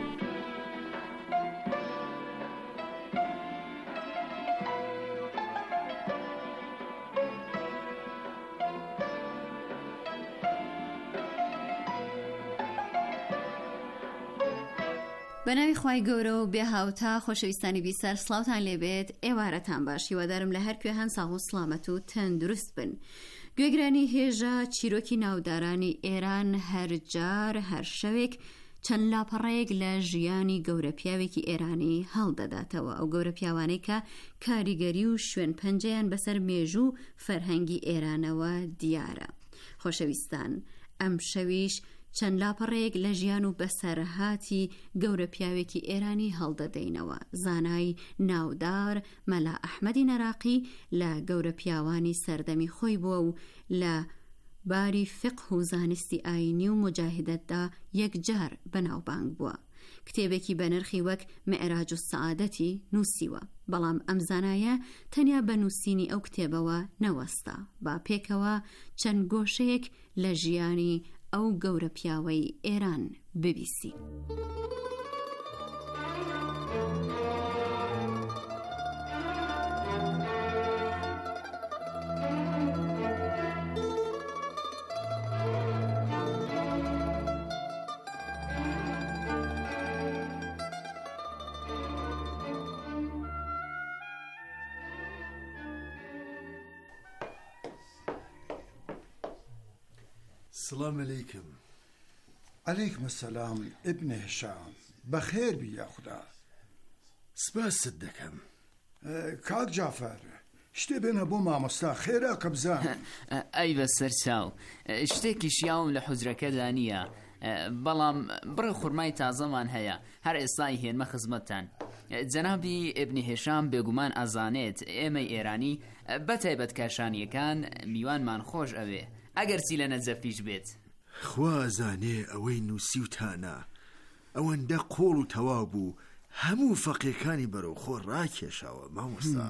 بەناوی خوای گەورە و بێ هاوتا خۆشەویستانی بیسەر سڵاوتان لێبێت ئێوارەتان باش هیوادارم لە هەر کوێ هەن ساغ و سڵامەت و تەندروست بن گوێگرانی هێژە چیرۆکی ناودارانی ئێران هەرجار هەر شەوێک چەند لاپەڕەیەک لە ژیانی گەورە پیاوێکی ئێرانی هەڵدەداتەوە ئەو گەورە پیاوانەی کە کاریگەری و شوێن پەنجەیان بەسەر مێژوو فەرهەنگی ئێرانەوە دیارە خۆشەویستان ئەم شەویش چەند لاپەڕەیەک لە ژیان و بەسەرهاتی گەورە پیاوێکی ئێرانی هەڵدەدەینەوە زانای ناودار مەلا ئەحمەدی نەراقی لە گەورە پیاوانی سەردەمی خۆی بووە و لە باری فقه و زانستی ئاینی و مجاهدەتدا یەکجار بەناوبانگ بووە کتێبێکی بە نرخی وەک مەعراج السەعادەتی نووسیوە بەڵام ئەم زانایە تەنیا بە نووسینی ئەو کتێبەوە نەوەستا با پێکەوە چەند گۆشەیەک لە ژیانی ئەو گەورە پیاوەی ئێران ببیسی. السلام عليكم. عليكم السلام ابن هشام بخير بي يا خدا سباس صدكم اه كاك جعفر شتێ بێنە بۆ مامۆستا خێرا کە بزانم. ئەی بەسەر چاو شتێکی شیاوم لە حوزرەکەدا نییە، بەڵام بڕە خورمای تازەمان هەیە، هەر ئێستای هێنمە خزمەتتان. جەنابی ئیبنی هێشام بێگومان ئەزانێت ئێمەی ئێرانی بەتایبەت کاشانیەکان میوانمان خۆش ئەوێ ئەگەرچی لە نەجەفیش بێت. خوازانێ ئەوەی نووسی وتانە ئەوەندە قۆڵ و تەواو بوو هەموو فەقیەکانی بەرەو خۆ ڕاکێشاوە مامۆستا.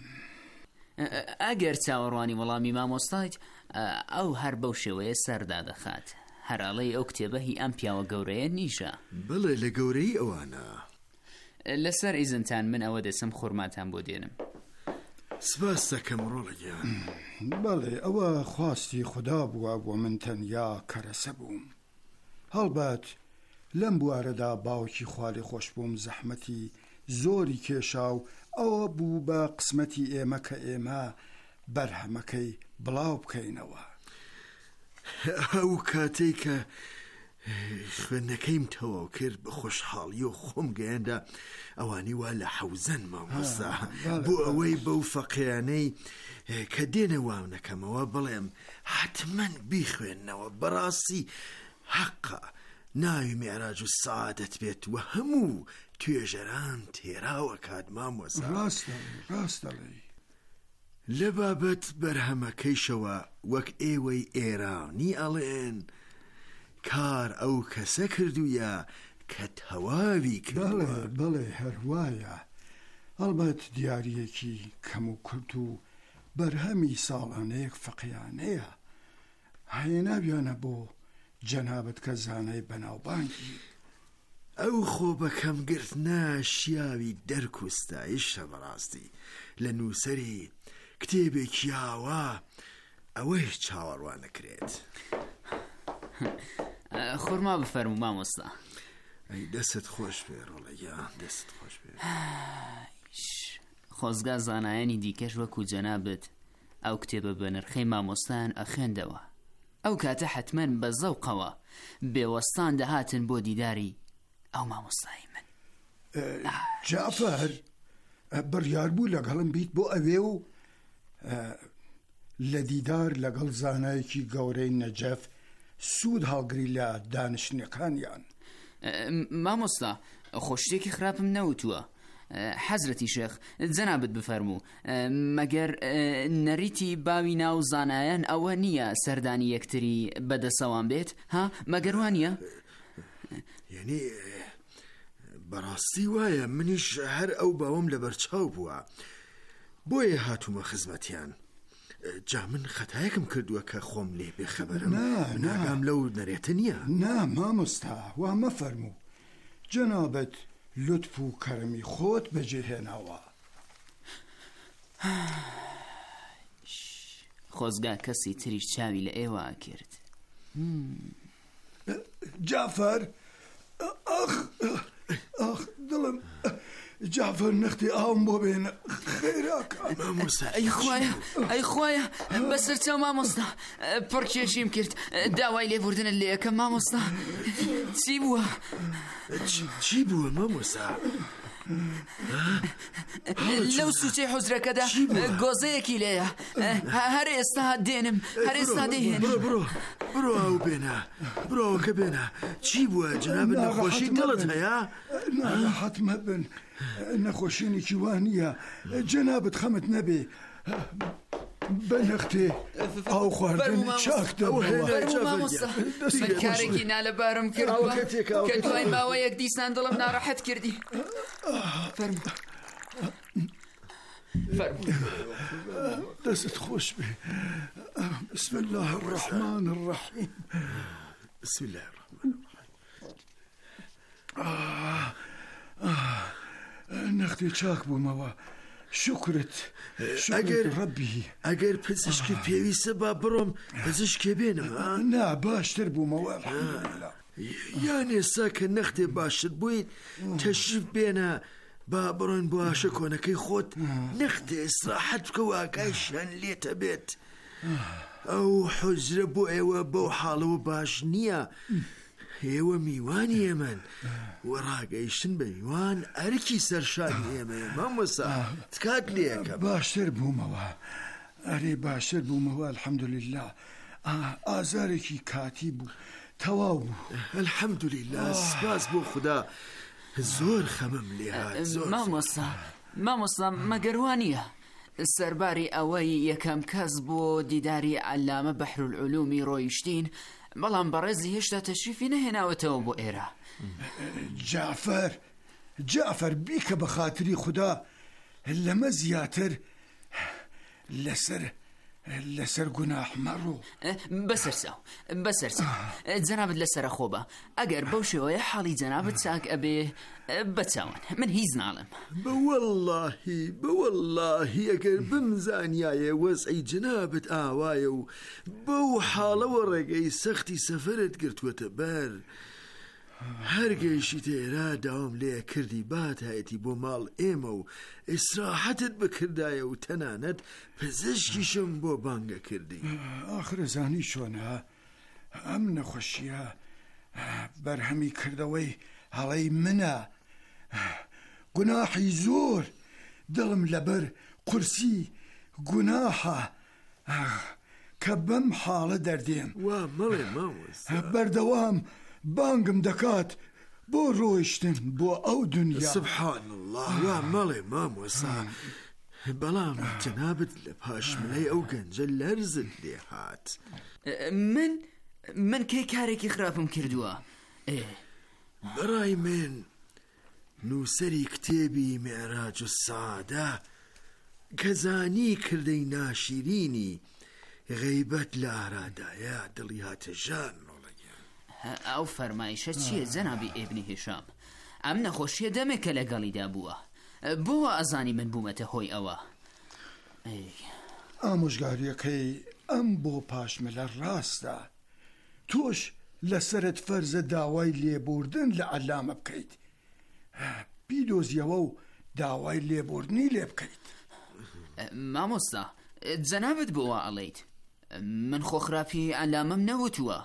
ئەگەر چاوەڕوانی وەڵامی مامۆستایت ئەو هەر بەو شێوەیە سەردا دەخات، هەراڵەی ئەو کتێبە هی ئەم پیاوە گەورەیە نیشە. بڵێ لە گەورەی ئەوانە. لەسەر ئیزنتان من ئەوە دەسم خورماتان بۆ دێنم. سپاس دەکەم ڕۆڵەگیان. بەڵێ ئەوە خواستی خوددا بووە بۆ من تەنیا کەرەسە بووم. هەڵبەت لەم بوارەدا باوکی خوالی خۆش بووم زەحمەتی زۆری کێشا و ئەوە بوو بە قسمەتی ئێمە کە ئێمە بەرهەمەکەی بڵاو بکەینەوە. ئەو کاتەی کە خوێندنەکەیم تەواو کرد بە خۆشحاڵی و خۆم گەیەندا ئەوانی وا لە حەوزەن مامۆستا بۆ ئەوەی بەو فەقیانەی کە دێنە واونەکەمەوە بڵێم حتمەن بیخوێننەوە بەڕاستی حەقا ناوی میعراج و سعادەت بێت و هەموو توێژەران تێراوە کات مامۆستا. ڕاست دەڵێی. لە بابەت بەرهەمەکەیشەوە وەک ئێوەی ئێرانی ئەڵێن کار ئەو کەسە کردوویە کە تەواوی کردووە. بڵێ هەروایە. هەڵبەت دیاریەکی کەم و کورت و بەرهەمی ساڵانەیەک فەقیانەیە هێناویانە بۆ جەنابەت کە زانای بەناوبانگی. ئەو خۆ بەکەم گرتنا شیاوی دەرک و ستایشە بەڕاستی لە نووسەری کتێبێکی ئاوا ئەوەی چاوەڕوان نەکرێت. خورما بفەرموو مامۆستا. ئەی دەست خۆش بێ ڕۆڵەگیان دەست خۆش بێ. خۆزگا زانایانی دیکەش وەکو جەنابەت ئەو کتێبە بە نرخەی مامۆستایان ئەخێندەوە. ئەو کاتە حتمەن بە زەوقەوە بێوەستان دەهاتن بۆ دیداری ئەو مامۆستایی من. جعفەر بڕیار بوو لەگەڵم بیت بۆ ئەوێ و لە دیدار لەگەڵ زانایەکی گەورەی نەجەف سوود هەڵگری لە دانشتنەکانیان. مامۆستا خۆشتێکی خراپم نەوتووە. حەزرەتی شێخ جەنابەت بفەرموو مەگەر نەریتی باوی ناو زانایان ئەوە نییە سەردانی یەکتری بەدەسەوان بێت ها مەگەر وانە؟ یعنی بەڕاستی وایە منیش هەر ئەو باوەم لە بەرچاو بووە بۆیە هاتوومە خزمەتیان. جا من خەتایەکم کردووە کە خۆم لێ بێخەبەرم ناگام لەو نەرێتە نییە. نا مامۆستا وا مەفەرموو جەنابەت لطف و کەرەمی خۆت بەجێهێناوە. خۆزگا کەسی تریش چاوی لە ئێوە کرد. جعفەر ئەخ ئەخ دڵم جعفەر نەختی ئاوم بۆ بێنە خێراکە. مامۆستا ئەی خوایە ئەی خوایە بەسەر چاو مامۆستا پڕ کێشیم کرد داوای لێبوردنە لێ یەکەم مامۆستا. چی بووە؟ چی بووە مامۆستا؟ لەو سوچەی حوزرەکەدا گۆزەیەکی لێیە هەر ئێستا دێنم هەر ئێستا دێهێن. بڕۆ بڕۆ بڕۆ ئەو بێنە بڕۆکە بێنە. چی بووە جەنابەت نەخۆشی دڵت هەیە؟ ناڕەحەت مەبن نەخۆشینێکی وانییە جەنابەت خەمت نەبێ بە نەختێ ئاو خواردن چاک دەبڵە کارێکی نالەبارم کردووە کە دوای ماوە یەک دیسان دڵم ناڕەحەت کردی. فەرموو دەست خۆش بێ. بسم الله الرحمن الرحیم. بسم الله الرحمن الرحیم. نەختی چاک بوومەوە شکرت ئەگەر ڕەبی. ئەگەر پزیشکی پێویستە با بڕۆم پزیشکێ بێنەوە. نا باشتر بوومەوە یان ئێستا کە نەختێ باشتر بوویت تەشریف بێنە با بڕۆین بۆ ئاشە کۆنەکەی خۆت نەختێ ئیستراحەت بکە و ئاگایشیان لێتە بێت. ئەو حوزرە بۆ ئێوە بەو حاڵەوە باش نییە ئێوە میوانی ئێمەن وەڕاگەیشتن بە میوان ئەرکی سەرشانی ئێمە مامۆستا تکات لێەکە باشتر بوومەوە ئەرێ باشتر بوومەوە الحەمدولله ئازارێکی کاتی بوو تەواو بوو الحەمدولله سپاس بۆ خوددا زۆر خەمم لێ هات مامۆستا مامۆستا مەگەروانیە سەرباری ئەوەی یەکەم کەس بۆ دیداری عەلامە بەحرولعولومی ڕۆیشتین بەڵام بەڕێزی هێشتا تەشریفی نەهێناوەتەوە بۆ ئێرە جعفەر جعفەر بیکە بە خاتری خوددا لەمە زیاتر لەسەر لەسەر گوناح مەڕۆ بەسەر چاو بەسەر چاو جەنابەت لەسەرە خۆبە ئەگەر بەو شێوەیە حاڵی جەنابەت چاک ئەبێ بەچاوان من هیچ ناڵم بەوەڵڵاهی بەوەڵڵاهی ئەگەر بمزانیایە وەزعی جەنابەت ئاوایە و بەو حاڵەوە ڕێگەی سەختی سەفەرت گرتووەتە بەر هەرگەیشی تێرا داوام لێ کردی باتایەتی بۆ ماڵ ئێمە و ئیسراحەتت بکردایە و تەنانەت پزیشکیشم بۆ بانگە کردی ئاخرە زانی چۆنە ئەم نەخۆشیە بەرهەمی کردەوەی هەڵەی منە گوناحی زۆر دڵم لەبەر قورسی گوناحە کە بەم حاڵە دەردێم وا مەڵێ مامۆستا بەردەوام بانگم دەکات بۆ ڕۆیشتن بۆ ئەو دنیا سبحان الله وا مەڵێ مامۆستا بەڵام جەنابەت لە پاشملەی ئەو گەنجە لەرزت لێ هات من من کەی کارێکی خراپم کردووە بەڕای من نووسەری کتێبی مێراج و سادە کە زانی کردەی ناشیرینی غەیبەت لە ئارادایە دڵی هاتە ژان ئەو فەرمایشە چییە جەنابی ئێبنی هێشام ئەم نەخۆشیە دەمێکە لەگەڵیدا بووە بۆ ئەزانی من بوومەتە هۆی ئەوە ئامۆژگاریەکەی ئەم بۆ پاشمەلە ڕاستە تۆش لەسەرت فەرزە داوای لێبوردن لە عەلامە بکەیت بیدۆزیەوە و داوای لێبوردنی لێ بکەیت مامۆستا جەنابەت بۆوە ئەڵێیت من خۆخراپی عەلامەم نەوتووە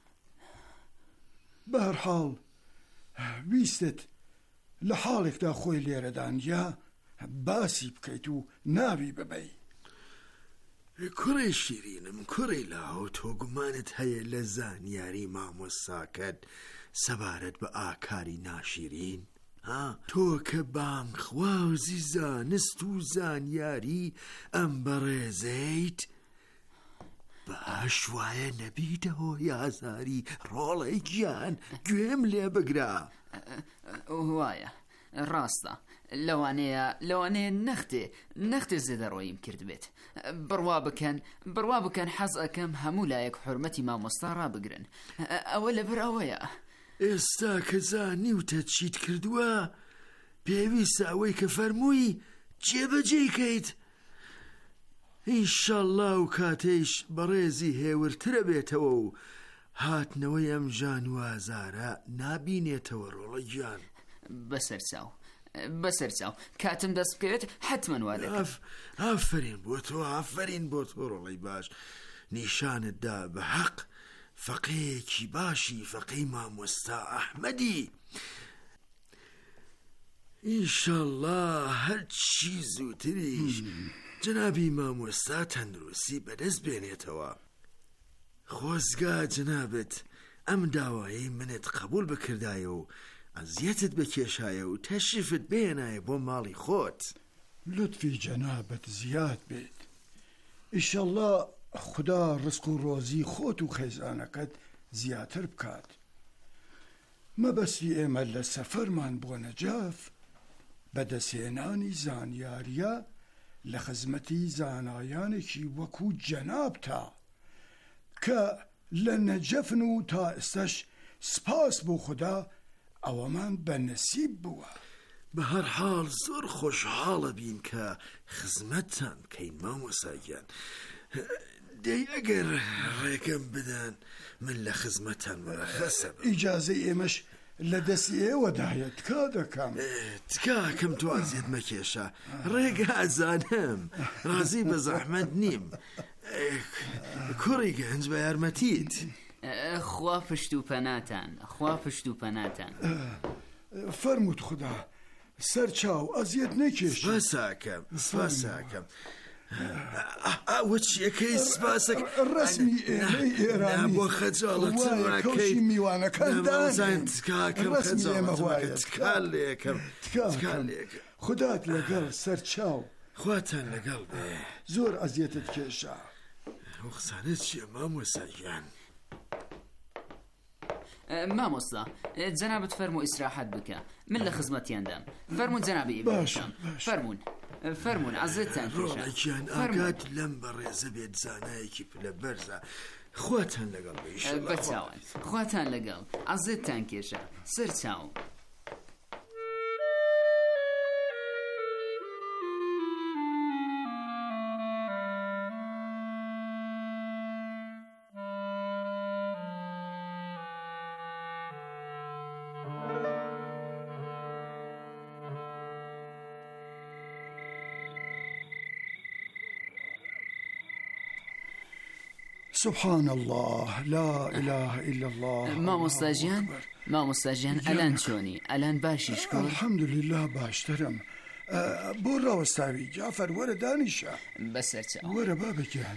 بەهەرحاڵ ویستت لە حاڵێکدا خۆی لێرەدانیا باسی بکەیت و ناوی ببەی کوڕی شیرینم کوڕی لاو تۆ گومانت هەیە لە زانیاری مامۆستاکەت سەبارەت بە ئاکاری ناشیرین تۆ کە بانخوازی زانست و زانیاری ئەم بەڕێزەیت باش وایە نەبیتەوە یازاری ڕۆڵی گیان گوێم لێ بگرا وایە ڕاستە لەوانەیە لەوانەیە نەختێ نەختێ زێدەڕۆیم کرد بێت بڕوا بکەن بڕوا بکەن حەز ئەەکەم هەموو لایەک حورمەتی مامۆستا ڕابگرن ئەوە لەبەر ئەوەیە ئێستا کە زانیوتە چیت کردووە پێویستە ئەوەی کە فەرمووی جێبەجێیکەیت ئینشەڵڵا و کاتێش بەڕێزی هێورترە بێتەوە و هاتنەوەی ئەم ژان و ئازارە نابینێتەوە ڕۆڵە گیان بەسەر چاو بەسەر چاو کاتم دەست بکەوێت حتمەن وا دەکەم ئافرین بۆ تۆ ئافرین بۆ تۆ ڕۆڵەی باش نیشانتدا بە حەق فەقەیەکی باشی فەقەی مامۆستا ئەحمەدی ئینشەڵڵا هەرچی زووتریش جنابی مامۆستا تەندروستی بەدەست بێنێتەوە خۆزگا جنابەت ئەم داوایی منت قبول بکردایە و ئەزیەتت بکێشایە و تەشریفت بێنایە بۆ ماڵی خۆت لوتفی جەنابەت زیاد بێت ئیشەڵڵا خدا ڕزق و ڕۆزی خۆت و خێزانەکەت زیاتر بکات مەبەستی ئێمە لە سەفەرمان بۆ نەجەف بەدەستهێنانی زانیاریە لە خزمەتی زانایانێکی وەکو جەناب تا کە لە نەجەفن و تا ئێستاش سپاس بۆ خوددا ئەوەمان بەنەسیب بووە بە هەر حاڵ زۆر خۆشحاڵە بین کە خزمەتتان بکەین مامۆستاگیان دەی ئەگەر ڕێگەم بدەن من لە خزمەتتان مەرەخەسە ئیجازەی ئێمەش لە دەستی ئێوەدایە تکا دەکەم تکاکەم تو ئازیێت مەکێشە ڕێگە ئازانم ڕازی بە زەحمەت نیم کوڕی گەنج بە یارمەتیت خوا پشت و پەناتان خوا پشت و پەناتان. فەرمووت خوددا سەر چاو ئەزیەت نەکێش. سپاساکەم سپاساکەم. ئەوە چیەکەی سپاسەک ڕسمی ئێمەی ئێرانی بۆ خەجاڵەت کەوشی میوانەکەدان تکاکەم تکال لێکم تکال لێکم. خودات لەگەڵ سەر چاو. خواتان لەگەڵ بێ. زۆر ئەزیەتت کێشا. ئەو قسانە چییە مامۆساییان؟ مامۆستا جەنابەت فەرموو ئیسراحەت بکە، من لە خزمەتیاندام. فەرموون جەنابی ئیبراهیم، فەرموون فەرموون عەزیزتان کێشا. وەڵێکیان ئاگات لەم بەڕێزە بێت زانایەکی پلە بەرزە. خواتان لەگەڵ بێ ئیشەڵڵا. بەچاوان خواتان لەگەڵ عەزیزتان کێشا سەر چاو. سبحان الله لا إله إلا الله. مامۆستا گیان مامۆستا گیان ئەلان چۆنی؟ ئەلان باشیش کۆ؟ الحەمدولله باشترم. بۆ ڕاوەستاوی جافەر وەرە دانیشە بەسەر چاو. وەرە بابەگیان.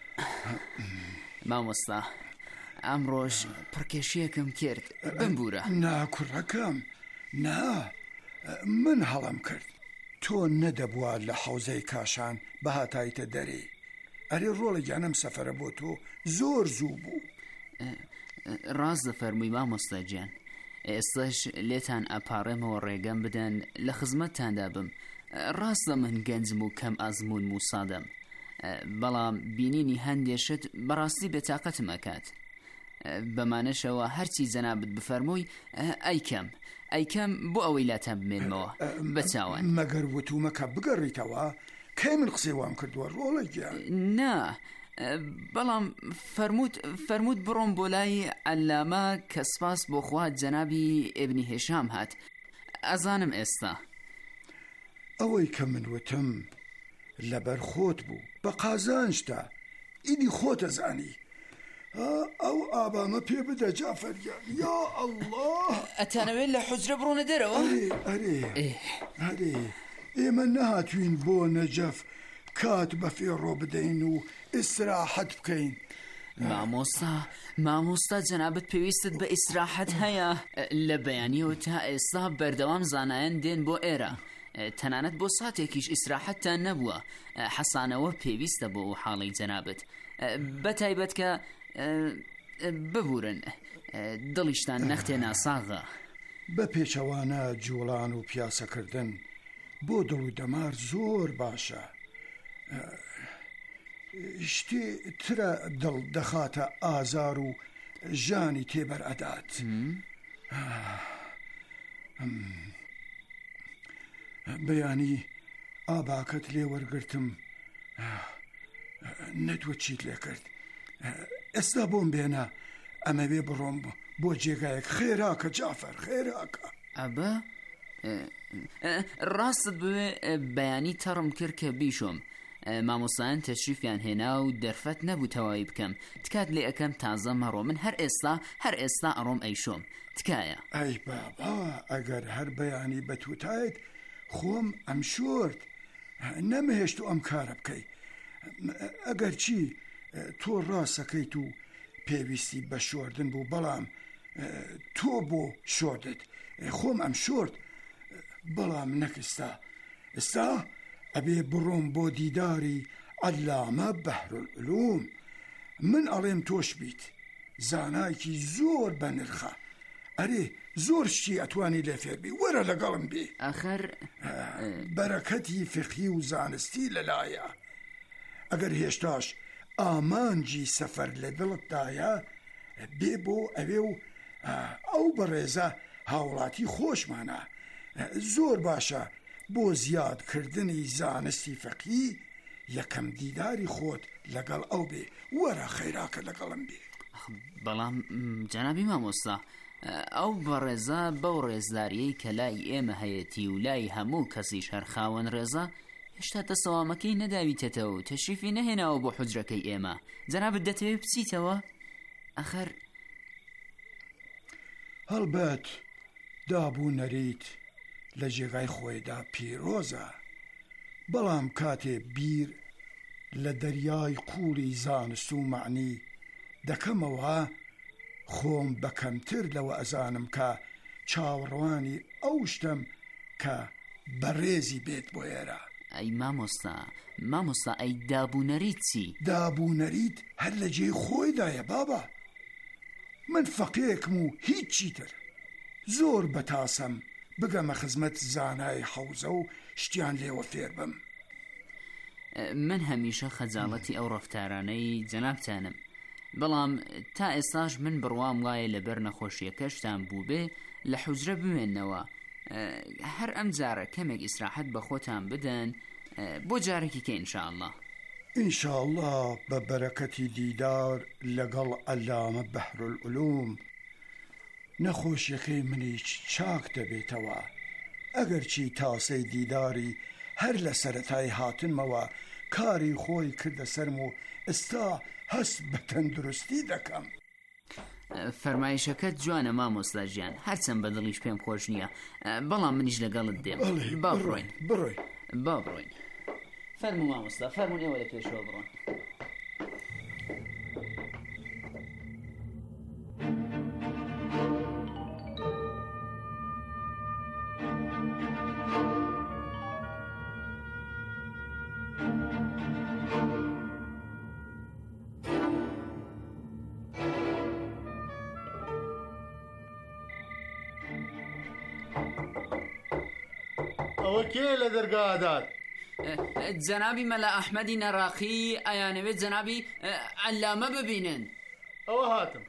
مامۆستا ئەمڕۆژ پڕکێشیەکەم کرد بمبورە. نا کوڕەکەم نا من هەڵم کرد. تۆ نەدەبووە لە حەوزەی کاشان بەهاتایتە دەرێ. ئەرێ ڕۆڵە گیانم سەفەرە بۆ تۆ زۆر زوو بوو. ڕاست دەفەرمووی مامۆستا گیان، ئێستاش لێتان ئەپاڕێمەوە ڕێگەم بدەن لە خزمەتتاندا بم. ڕاستە من گەنجم و کەم ئەزمون و سادەم، بەڵام بینینی هەندێشت بەڕاستی بێتاقەتم ئەکات. بەمانەشەوە هەرچی جەنابەت بفەرمووی ئەیکەم ئەیکەم بۆ ئەوەی لاتان بمێنمەوە بەچاوان. مەگەر وتومەکە بگەڕیتەوە کەی من قسەی وام کردووە ڕۆڵە گیان؟ نا بەڵام فەرمووت فەرمووت بڕۆم بۆ لای ئەلامە کە سپاس بۆ خوا جەنابی ئیبنی هێشام هات. ئەزانم ئێستا ئەوەی کە من وتم لەبەر خۆت بوو بە قازانشتا ئیدی خۆتە زانی. ئەو ئابامە پێ بدە جافەریان. یا ئەڵڵاه ئەتانەوێت لە حوجرە بڕۆنە دەرەوە؟ ئەرێ ئەرێ ئێمە نەهاتوین بۆ نەجەف کات بە فێڕۆ بدەین و ئیسراحەت بکەین. مامۆستا مامۆستا جەنابەت پێویستت بە ئیسراحەت هەیە. لە بەیانیەوە تا ئێستا بەردەوام زانایان دێن بۆ ئێرە، تەنانەت بۆ ساتێکیش ئیسراحەتتان نەبووە. حەسانەوە پێویستە بۆ ئەو حاڵەی جەنابەت، بەتایبەت کە ببورن دڵیشتان نەختێنە ساغە. بە پێچەوانە جوڵان و پیاسەکردن بۆ دڵ و دەمار زۆر باشە. شتێ ترە دڵ دەخاتە ئازار و ژانی تێبەر ئەدات. بەیانی ئاباکەت لێ وەرگرتم نەتوە چیت لێ کرد. ئێستا بۆم بێنە ئەمەوێ بڕۆم بۆ جێگایەک. خێراکە جافەر خێراکە. ئەبە ڕاستت بوێ بەیانی تەڕم کرد کە بیشۆم. مامۆسایان تەشریفیان هێنا و دەرفەت نەبوو تەواوی بکەم. تکات لێ ئەەکەم تازە مەڕۆ. من هەر ئێستا هەر ئێستا ئەڕۆم ئەیشۆم. تکایە ئەی بابا ئەگەر هەر بەیانی بەتوتایت خۆم ئەم شۆرد نەمەهێشت و ئەم کارە بکەی. ئەگەر چی تۆ ڕاستەکەیت و پێویستی بە شۆردن بوو، بەڵام تۆ بۆ شۆردت خۆم ئەم شۆرد. بەڵام نەکستا ئێستا ئەبێ بڕۆم بۆ دیداری ئەلامە بەحرولعلوم. من ئەڵێم تۆش بیت زانایکی زۆر بە نرخە. ئەرێ زۆر شتی ئەتوانی لێ فێربی. وەرە لەگەڵم بێ. ئەخەر بەرەکەتی فقهی و زانستی لەلایە. ئەگەر هێشتاش ئامانجی سەفەر لە دڵتدایە بێ بۆ ئەوێ و ئەو بەڕێزە هاوڵاتی خۆشمانە. زۆر باشە بۆ زیادکردنی زانستی فقهی یەکەم دیداری خۆت لەگەڵ ئەو بێ. وەرە خەیراکە لەگەڵم بێ. بەڵام جەنابی مامۆستا ئەو بەڕێزە بەو ڕێزداریەی کە لای ئێمە هەیەتی و لای هەموو کەسیش هەر خاوەن ڕێزە هێشتا دەسەوامەکەی نەداویتێتەوە و تەشریفی نەهێناوە بۆ حوجرەکەی ئێمە. جەنابەت دەتەوێت بچیتەوە؟ ئەخەر هەڵبەت دابوو نەریت لە جێگای خۆیدا پیرۆزە، بەڵام کاتێ بیر لە دەریای قوڵی زانست و معنی دەکەمەوە خۆم بەکەمتر لەوە ئەزانم کە چاوەڕوانی ئەو شتم کە بەڕێزی بێت بۆ ئێرە. ئەی مامۆستا مامۆستا ئەی دابوونەریت چی؟ دابوونەریت هەر لە جێی خۆیدایە بابا، من فەقێکم و هیچی تر، زۆر بەتاسم بگەمە خزمەت زانای حەوزە و شتیان لێوە فێر بم. من هەمیشە خەجاڵەتی ئەو ڕەفتارانەی جەنابتانم، بەڵام تا ئێستاش من بڕوام وایە لەبەر نەخۆشیەکەشتان بوو بێ لە حوجرە بمێنەوە، هەر ئەم جارە کەمێک ئیسراحەت بە خۆتان بدەن بۆ جارێکی کە ئینشاءالله. ئینشاءالله بە بەرەکەتی دیدار لەگەڵ ئەلامە بەحرولعلوم نەخۆشیەکەی منیش چاک دەبێتەوە، ئەگەرچی تاسەی دیداری هەر لە سەرەتای هاتنمەوە کاری خۆی کردە سەرم و ئێستا هەست بە تەندروستی دەکەم. فەرمایشەکەت جوانە مامۆستا گیان، هەرچەند بەدڵیش پێم خۆش نییە، بەڵام منیش لەگەڵت دێم. با بڕۆین بڕۆین با بڕۆین. فەرموو مامۆستا، فەرموون ئێوە لە پێشەوە بڕۆن. ئەوە کێ لە دەرگادات؟ جەنابی مەلا ئەحمەدی نەراقی ئەیانەوێت جەنابی عەلامە ببینن. ئەوە هاتم.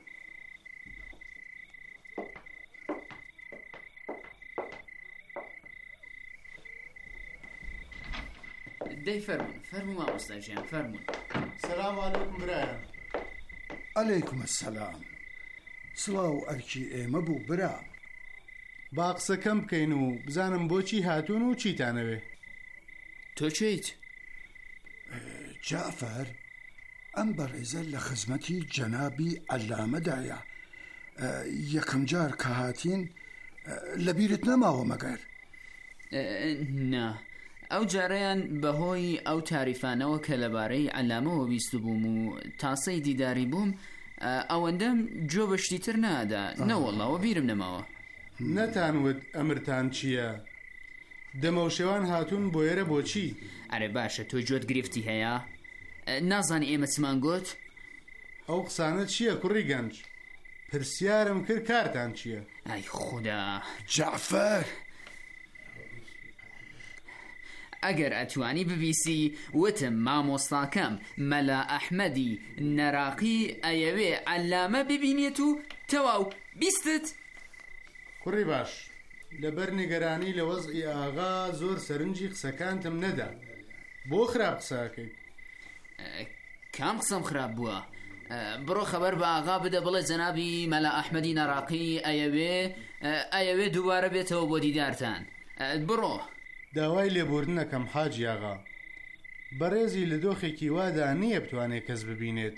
دەی فەرمون فەرموو مامۆستا گیان، فەرمون. سەلام عەلەیکم برایان. عەلەیکم ئەسسەلام. سڵاو ئەرکی ئێمە بوو برام. با قسەکەم بکەین و بزانم بۆچی هاتوون و چیتانەوێ. تۆ چیت؟ جعفەر ئەم بەڕێزە لە خزمەتی جەنابی عەلامەدایە، یەکەم جار کە هاتین لەبیرت نەماوە مەگەر؟ نا، ئەو جارەیان بەهۆی ئەو تاریفانەوە کە لەبارەی عەلامەوە بیست بووم و تاسەی دیداری بووم ئەوەندەم جۆ بەشتی تر نادا، نەوەڵڵاوە بیرم نەماوە. نەتانوت ئەمرتان چییە؟ دەمە و شێوان هاتوون بۆ ئێرە بۆچی؟ ئەرێ باشە تۆ جۆت گرفتی هەیە؟ نازانی ئێمە چمان گوت؟ ئەو قسانە چییە کوڕی گەنج؟ پرسیارم کرد کارتان چییە؟ ئای خوددا جعفەر، ئەگەر ئەتوانی ببیسی وتم مامۆستاکەم مەلا ئەحمەدی نەراقی ئەیەوێ عەلامە ببینێت و تەواو بیستت. کوڕی باش، لەبەر نیگەرانی لە وەزعی ئاغا زۆر سەرنجی قسەکانتم نەدا، بۆ خراپ قساکەیت؟ کام قسەم خراپ بووە؟ بڕۆ خەبەر بە ئاغا بدە بڵێ جەنابی مەلا ئەحمەدی نەراقی ئەیەوێ ئەیەوێ دووبارە بێتەوە بۆ دیدارتان. بڕۆ. داوای لێبوردنەکەم حاجی ئاغا، بەڕێزی لە دۆخێکی وادا نییە بتوانێت کەس ببینێت.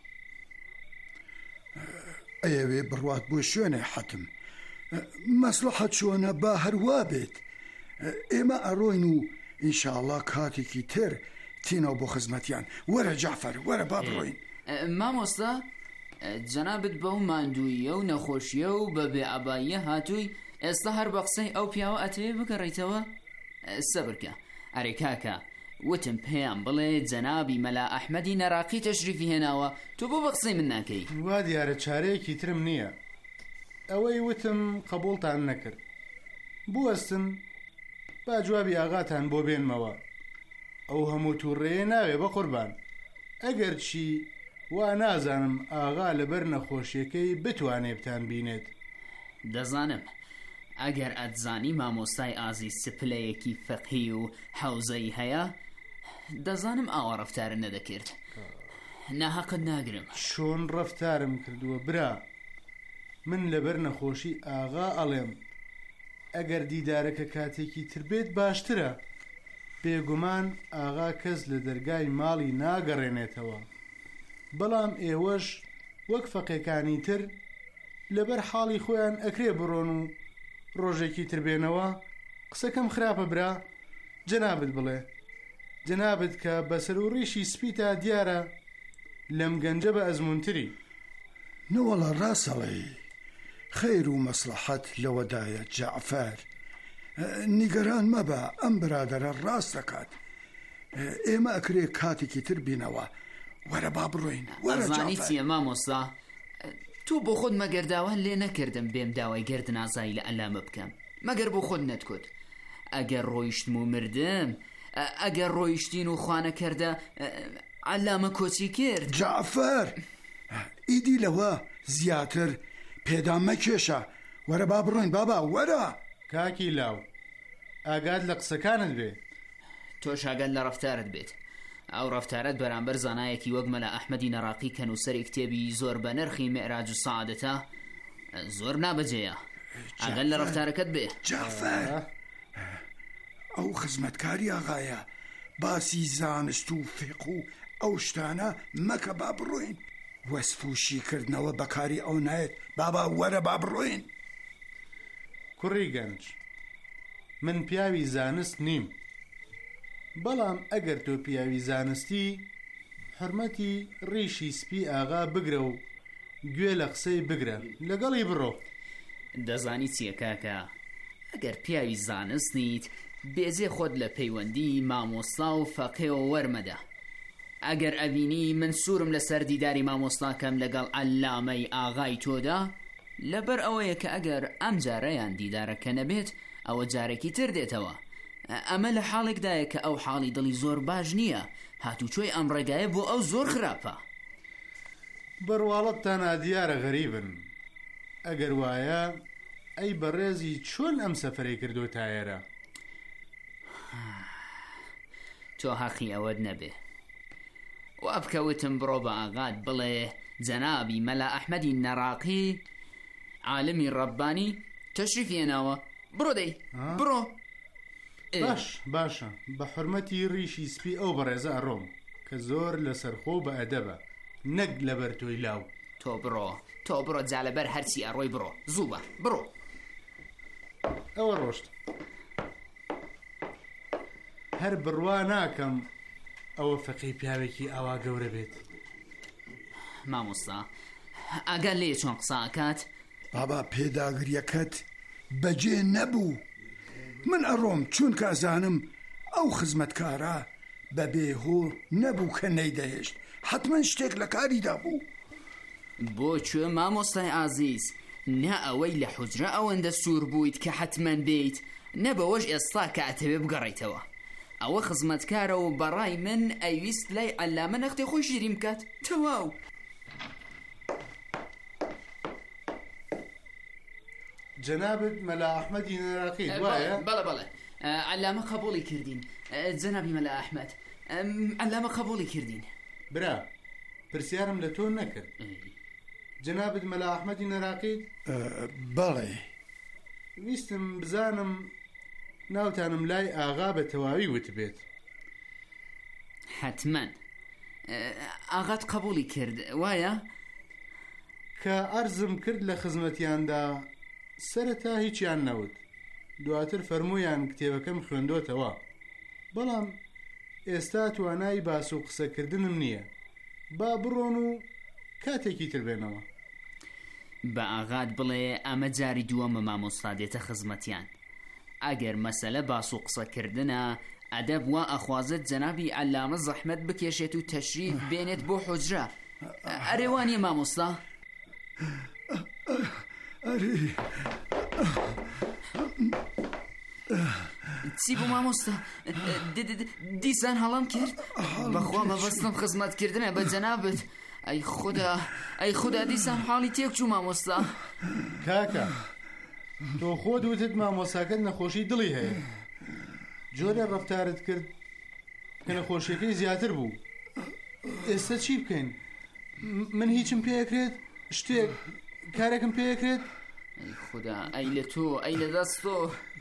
ئەیەوێ بڕوات بۆ شوێنێ حەتم، مەسلحەت چۆنە با هەروە بێت، ئێمە ئەڕۆین و ئینشاءڵڵا کاتێکی تر تینەوە بۆ خزمەتیان. وەرە جعفەر، وەرە با بڕۆین. مامۆستا جەنابت بەو ماندوویە و نەخۆشیە و بە بێعەباییە هاتووی، ئێستا هەر بە قسەی ئەو پیاوە ئەتەوێ بگەڕێیتەوە؟ سەبرکە. ئەرێ کاکە، وتم پێیان بڵێ جەنابی مەلا ئەحمەدی نەراقی تەشریفی هێناوە، تۆ بۆ بە قسەی من ناکەی؟ وا دیارە چارەیەکی ترم نییە، ئەوەی وتم قبوڵتان نەکرد. بوەستن با جوابی ئاغاتان بۆ بێنمەوە، ئەو هەموو تووڕێیە ناوێ بە قوربان، ئەگەر چی وا نازانم ئاغا لەبەر نەخۆشیەکەی بتوانێ بتان بینێت. دەزانم ئەگەر ئەتزانی مامۆستای ئازیز سپلەیەکی فەقهی و حەوزەی هەیە، دەزانم ئاوا ڕەفتارە نەدەکرد، ناحەقت ناگرم. چۆن ڕەفتارم کردووە برا؟ من لەبەر نەخۆشی ئاغا ئەڵێم ئەگەر دیدارەکە کاتێکی تر بێت باشترە. بێگومان ئاغا کەس لە دەرگای ماڵی ناگەڕێنێتەوە، بەڵام ئێوەش وەک فەقێکانی تر لەبەر حاڵی خۆیان ئەکرێ بڕۆن و ڕۆژێکی تربێنەوە قسەکەم خراپە برا جەنابەت بڵێ جەنابەت کە بەسەر و ڕیشی سپیتا دیارە لەم گەنجە بە ئەزمونتری نەوەڵە ڕاستەڵێ خەیر و مەسلحەت لەوەدایە جەعفەر نیگەران مەبە ئەم برادەرە ڕاست دەکات ئێمە ئەکرێ کاتێکی تر بینەوە وەرە با بڕۆین وەرە ئەزانی چییە مامۆستا تو بۆ خۆت مەگەرداوە لێ نەکردم بێم داوای گردن ئازایی لە ئەلامە بکەم مەگەر بۆ خۆت نەتکوت ئەگەر ڕۆیشتم و مردم ئەگەر ڕۆیشتین و خوانەکەردە ئەلامە کۆچی کرد جەعفەر ئیدی لەوە زیاتر پێدا مەکێشە وەرە با بڕۆین بابا وەرە کاکی لاو ئاگات لە قسەکانت بێ تۆش ئاگات لە ڕەفتارت بێت ئەو ڕەفتارەت بەرامبەر زانایەکی وەک مەلا ئەحمەدی نەراقی کە نووسەری کتێبی زۆر بە نرخی مێراج و سەعادەتە زۆر نابەجێیە ئاگات لە ڕەفتارەکەت بێ جەعفەر ئەو خزمەتکاری ئاغایە باسی زانست و فێق و ئەو شتانە مەکە با بڕۆین وەسف و شیکردنەوە بەکاری ئەو نایێت بابا وەرە با بڕۆین کوڕی گەنج من پیاوی زانست نیم بەڵام ئەگەر تۆ پیاوی زانستی حرمەتی ڕیشی سپی ئاغا بگرە و گوێ لە قسەی بگرە لەگەڵی بڕۆ دەزانی چییە کاکە ئەگەر پیاوی زانست نیت بێزێ خۆت لە پەیوەندی مامۆستا و فەقێەوە وەرمەدە ئەگەر ئەبینی من سوورم لەسەر دیداری مامۆستاکەم لەگەڵ ئەلامەی ئاغای تۆدا لەبەر ئەوەیە کە ئەگەر ئەم جارەیان دیدارەکە نەبێت ئەوە جارێکی تر دێتەوە ئەمە لە حاڵێکدایە کە ئەو حاڵی دڵی زۆر باش نییە هاتوچۆی ئەم ڕێگایە بۆ ئەو زۆر خراپە بڕواڵەتتان ئادیارە غەریبن ئەگەر وایە ئەی بەڕێزی چۆن ئەم سەفەرەی کردو تایەرە تۆ حەقی ئەوەت نەبێ وا بکەوتم بڕۆ بە ئاغات بڵێ جەنابی مەلا ئەحمەدی نەراقی عالمی ڕەبانی تەشریف هێناوە بڕۆ دەی بڕۆ باش باشە بە حرمەتی ڕیشی سپی ئەو بەڕێزە ئەڕۆم کە زۆر لەسەرخۆ بە ئەدەبە نەک لەبەر تۆی لاو تۆ بڕۆ تۆ بڕۆ جالەبەر هەرچی ئەڕۆی بڕۆ زوو بە بڕۆ ئەوە ڕۆشت هەر بڕوا ناکەم ئەوە فەقی پیاوێکی ئاوا گەورە بێت مامۆستا ئەگەر لێ چۆن قساکات بابا پێداگریەکەت بەجێ نەبوو من ئەڕۆم چونکە ئەزانم ئەو خزمەتکارە بە بێهۆ نەبوو کە نەیدەهێشت حتمما شتێک لە کاریدا بوو بۆچێ مامۆستای ئازیز نە ئەوەی لە حوجرە ئەوەندە سوور بوویت کە حتمما بیت نە بەوەش ئێستا کە ئەتەوێ بگەڕیتەوە ئەوە خزمەتکارە و بەڕای من ئەویست لای ئەلامە نەختی خۆی شیرین بکات تەواو جەنابەت مەلا ئەحمەدی نەراقی وایە بەڵێ بەڵێ ئەلامە قبوڵی کردین جەنابی مەلا ئەحمەد ئەلامە قبوڵی کردین برا پرسیارم لە تۆ نەکرد جەنابەت مەلا ئەحمەدی نەراقی بەڵێ ویستم بزانم ناوتانم لای ئاغا بە تەواوی وتبێت حتمما ئاغات قبوڵی کرد وایە کە ئەرزم کرد لە خزمەتیاندا سەرەتا هیچیان نەوت دواتر فەرموویان کتێبەکەم خوێندۆتەوە بەڵام ئێستا توانای باس و قسەکردنم نییە با بڕۆن و کاتێکی تر بێنەوە بە ئاغات بڵێ ئەمە جاری دووەمە مامۆستا دێتە خزمەتیان ئەگەر مەسەلە باس و قسەکردنە ئەدەب وا ئەخوازت جەنابی ئەلامە زەحمەت بکێشێت و تەشریف بێنێت بۆ حوجرە ئەرێوانیە مامۆستا چی بوو مامۆستا دیسان هەڵام کرد بەخوا مەبەستم خزمەتکردنە بە جەنابەت ئەی خوددا ئەی خوددا دیسان حاڵی تێک چوو مامۆستا کاکە تۆ خۆت وتت مامۆستاکەت نەخۆشی دڵی هەیە جۆرە ڕەفتارت کرد کە نەخۆشیەکەی زیاتر بوو ئێستا چی بکەین من هیچم پێیەکرێت شتێک کارێکم پێیەکرێت ئەی خوددا ئەی لە تۆ ئەی لە دەست تۆ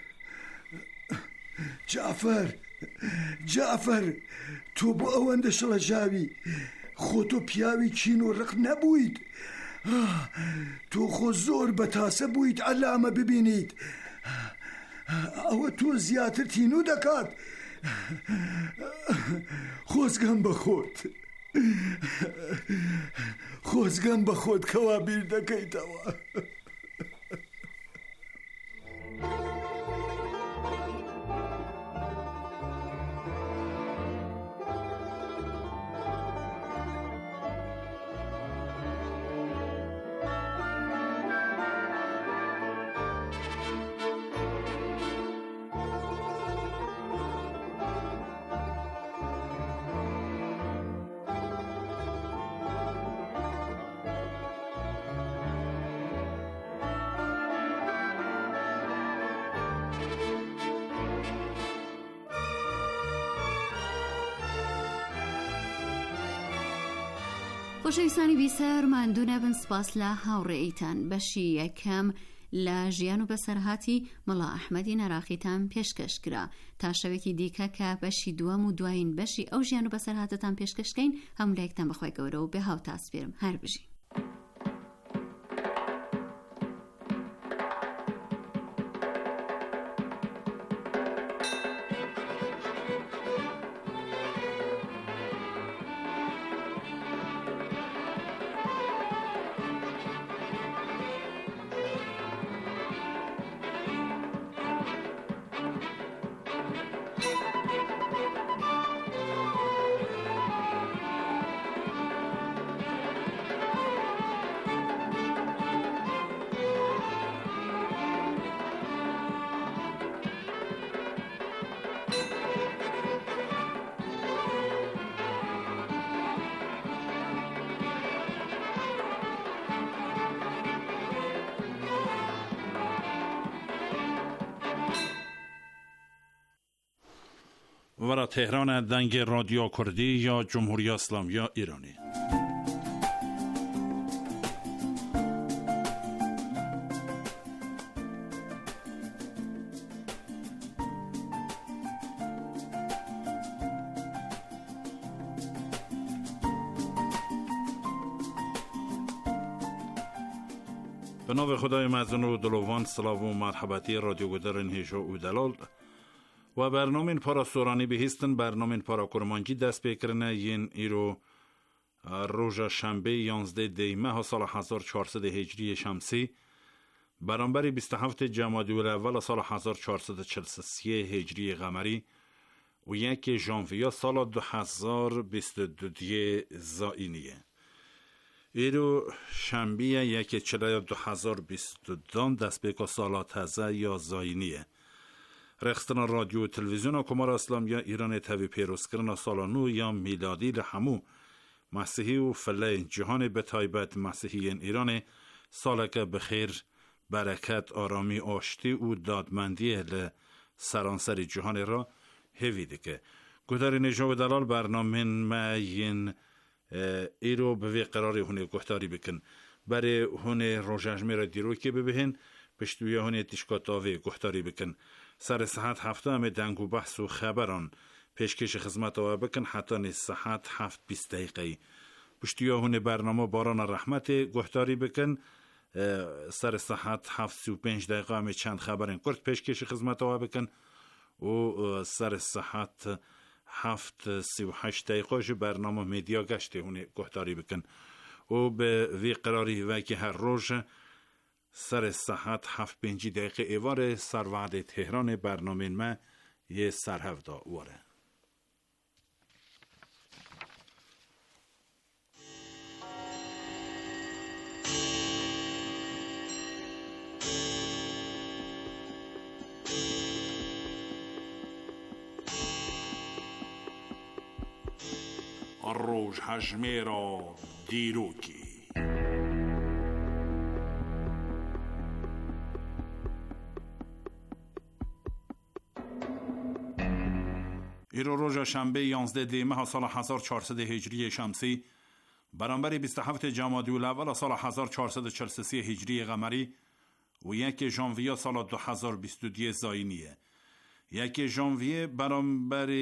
جعفەر جعفەر تۆ بۆ ئەوەندە شڵەژاوی خۆ تۆ پیاوی چین و ڕق نەبوویت تۆ خۆ زۆر بەتاسە بوویت ئەلامە ببینیت. ئەوە تۆ زیاتر تینوو دەکات. خۆزگەم بە خۆت خۆزگەم بە خۆت کەوا بیر دەکەیتەوە. خۆشەویستانی بیسەر، ماندوو نەبن، سپاس لە هاوڕێیتان. بەشی یەکەم لە ژیان و بەسەرهاتی مەڵا ئەحمەدی نەراقیتان پێشکەش کرا. تا شەوێکی دیکە کە بەشی دووەم و دوایین بەشی ئەو ژیان و بەسەرهاتتان پێشکەشکەین، هەموو لایەکتان بەخوای گەورە و بێ هاوتاسپێرم هەر بژین. ورا تهران دنگ رادیو کردی یا جمهوری اسلامی ایرانی. به نام خدای مزن و دلوان، سلام و مرحبتی رادیو گدرن هیجا و دلال و برنامه پارا سورانی بهستن. برنامه پارا کرمانجی دست بکرنه ین ایرو روژا شنبه یانزده دی ماه سال هزار و چهارصد هجری شمسی برانبر بیست و هفت جمادی الاول سال هزار و چهارصد و چهل و سه هجری قمری و یک ژانویه سال دو هزار و بیست و دو زائینیه. ایرو شنبه یک چلای دو هزار و بیست و دو دست بکا سال تازه یا زائینیه. رخستان رادیو و تلویزیون کمار اسلامی ایران تاوی پیروز کردن سال نو یا میلادی لحمو مسیحی و فله جهان به تایبت مسیحیین ایران سالک بخیر، برکت، آرامی، آشتی و دادمندی لسرانسر جهان را هویده که گوهداری نجا و دلال برنامه ما ین ایرو به وی قراری هونه گوهداری بکن برای هونه روژجمه را دیرو که ببهن پشتویه هونه تشکاتاوی گوهداری بکن سر ساعت هفته همه دنگ و بحث و خبران پیشکش خدمت آوا بکن حتی نیز ساعت هفت بیست دقیقه پشتویه هونه برنامه باران رحمت گوهداری بکن سر ساعت هفت سی و پنج دقیقه همه چند خبرین کرد پیشکش خدمت آوا بکن و سر ساعت هفت سی و هشت دقیقه جو برنامه میدیا گشته هونه گوهداری بکن و به وی قراری و که هر روز سر ساعت هفت پنجی دقیقه ایوار سروعد تهران برنامه ما یه سرهفته واره. روز حجمه را دیروکی ایرو روز شنبه یانزده دی ماه سال هزار و چهارصد هجری شمسی برانبر بیست و هفت جمادی الاول سال هزار و چهارصد و چهل و سه هجری قمری و یک ژانویه سال دو هزار و بیست و دو زائینیه. یک ژانویه برانبر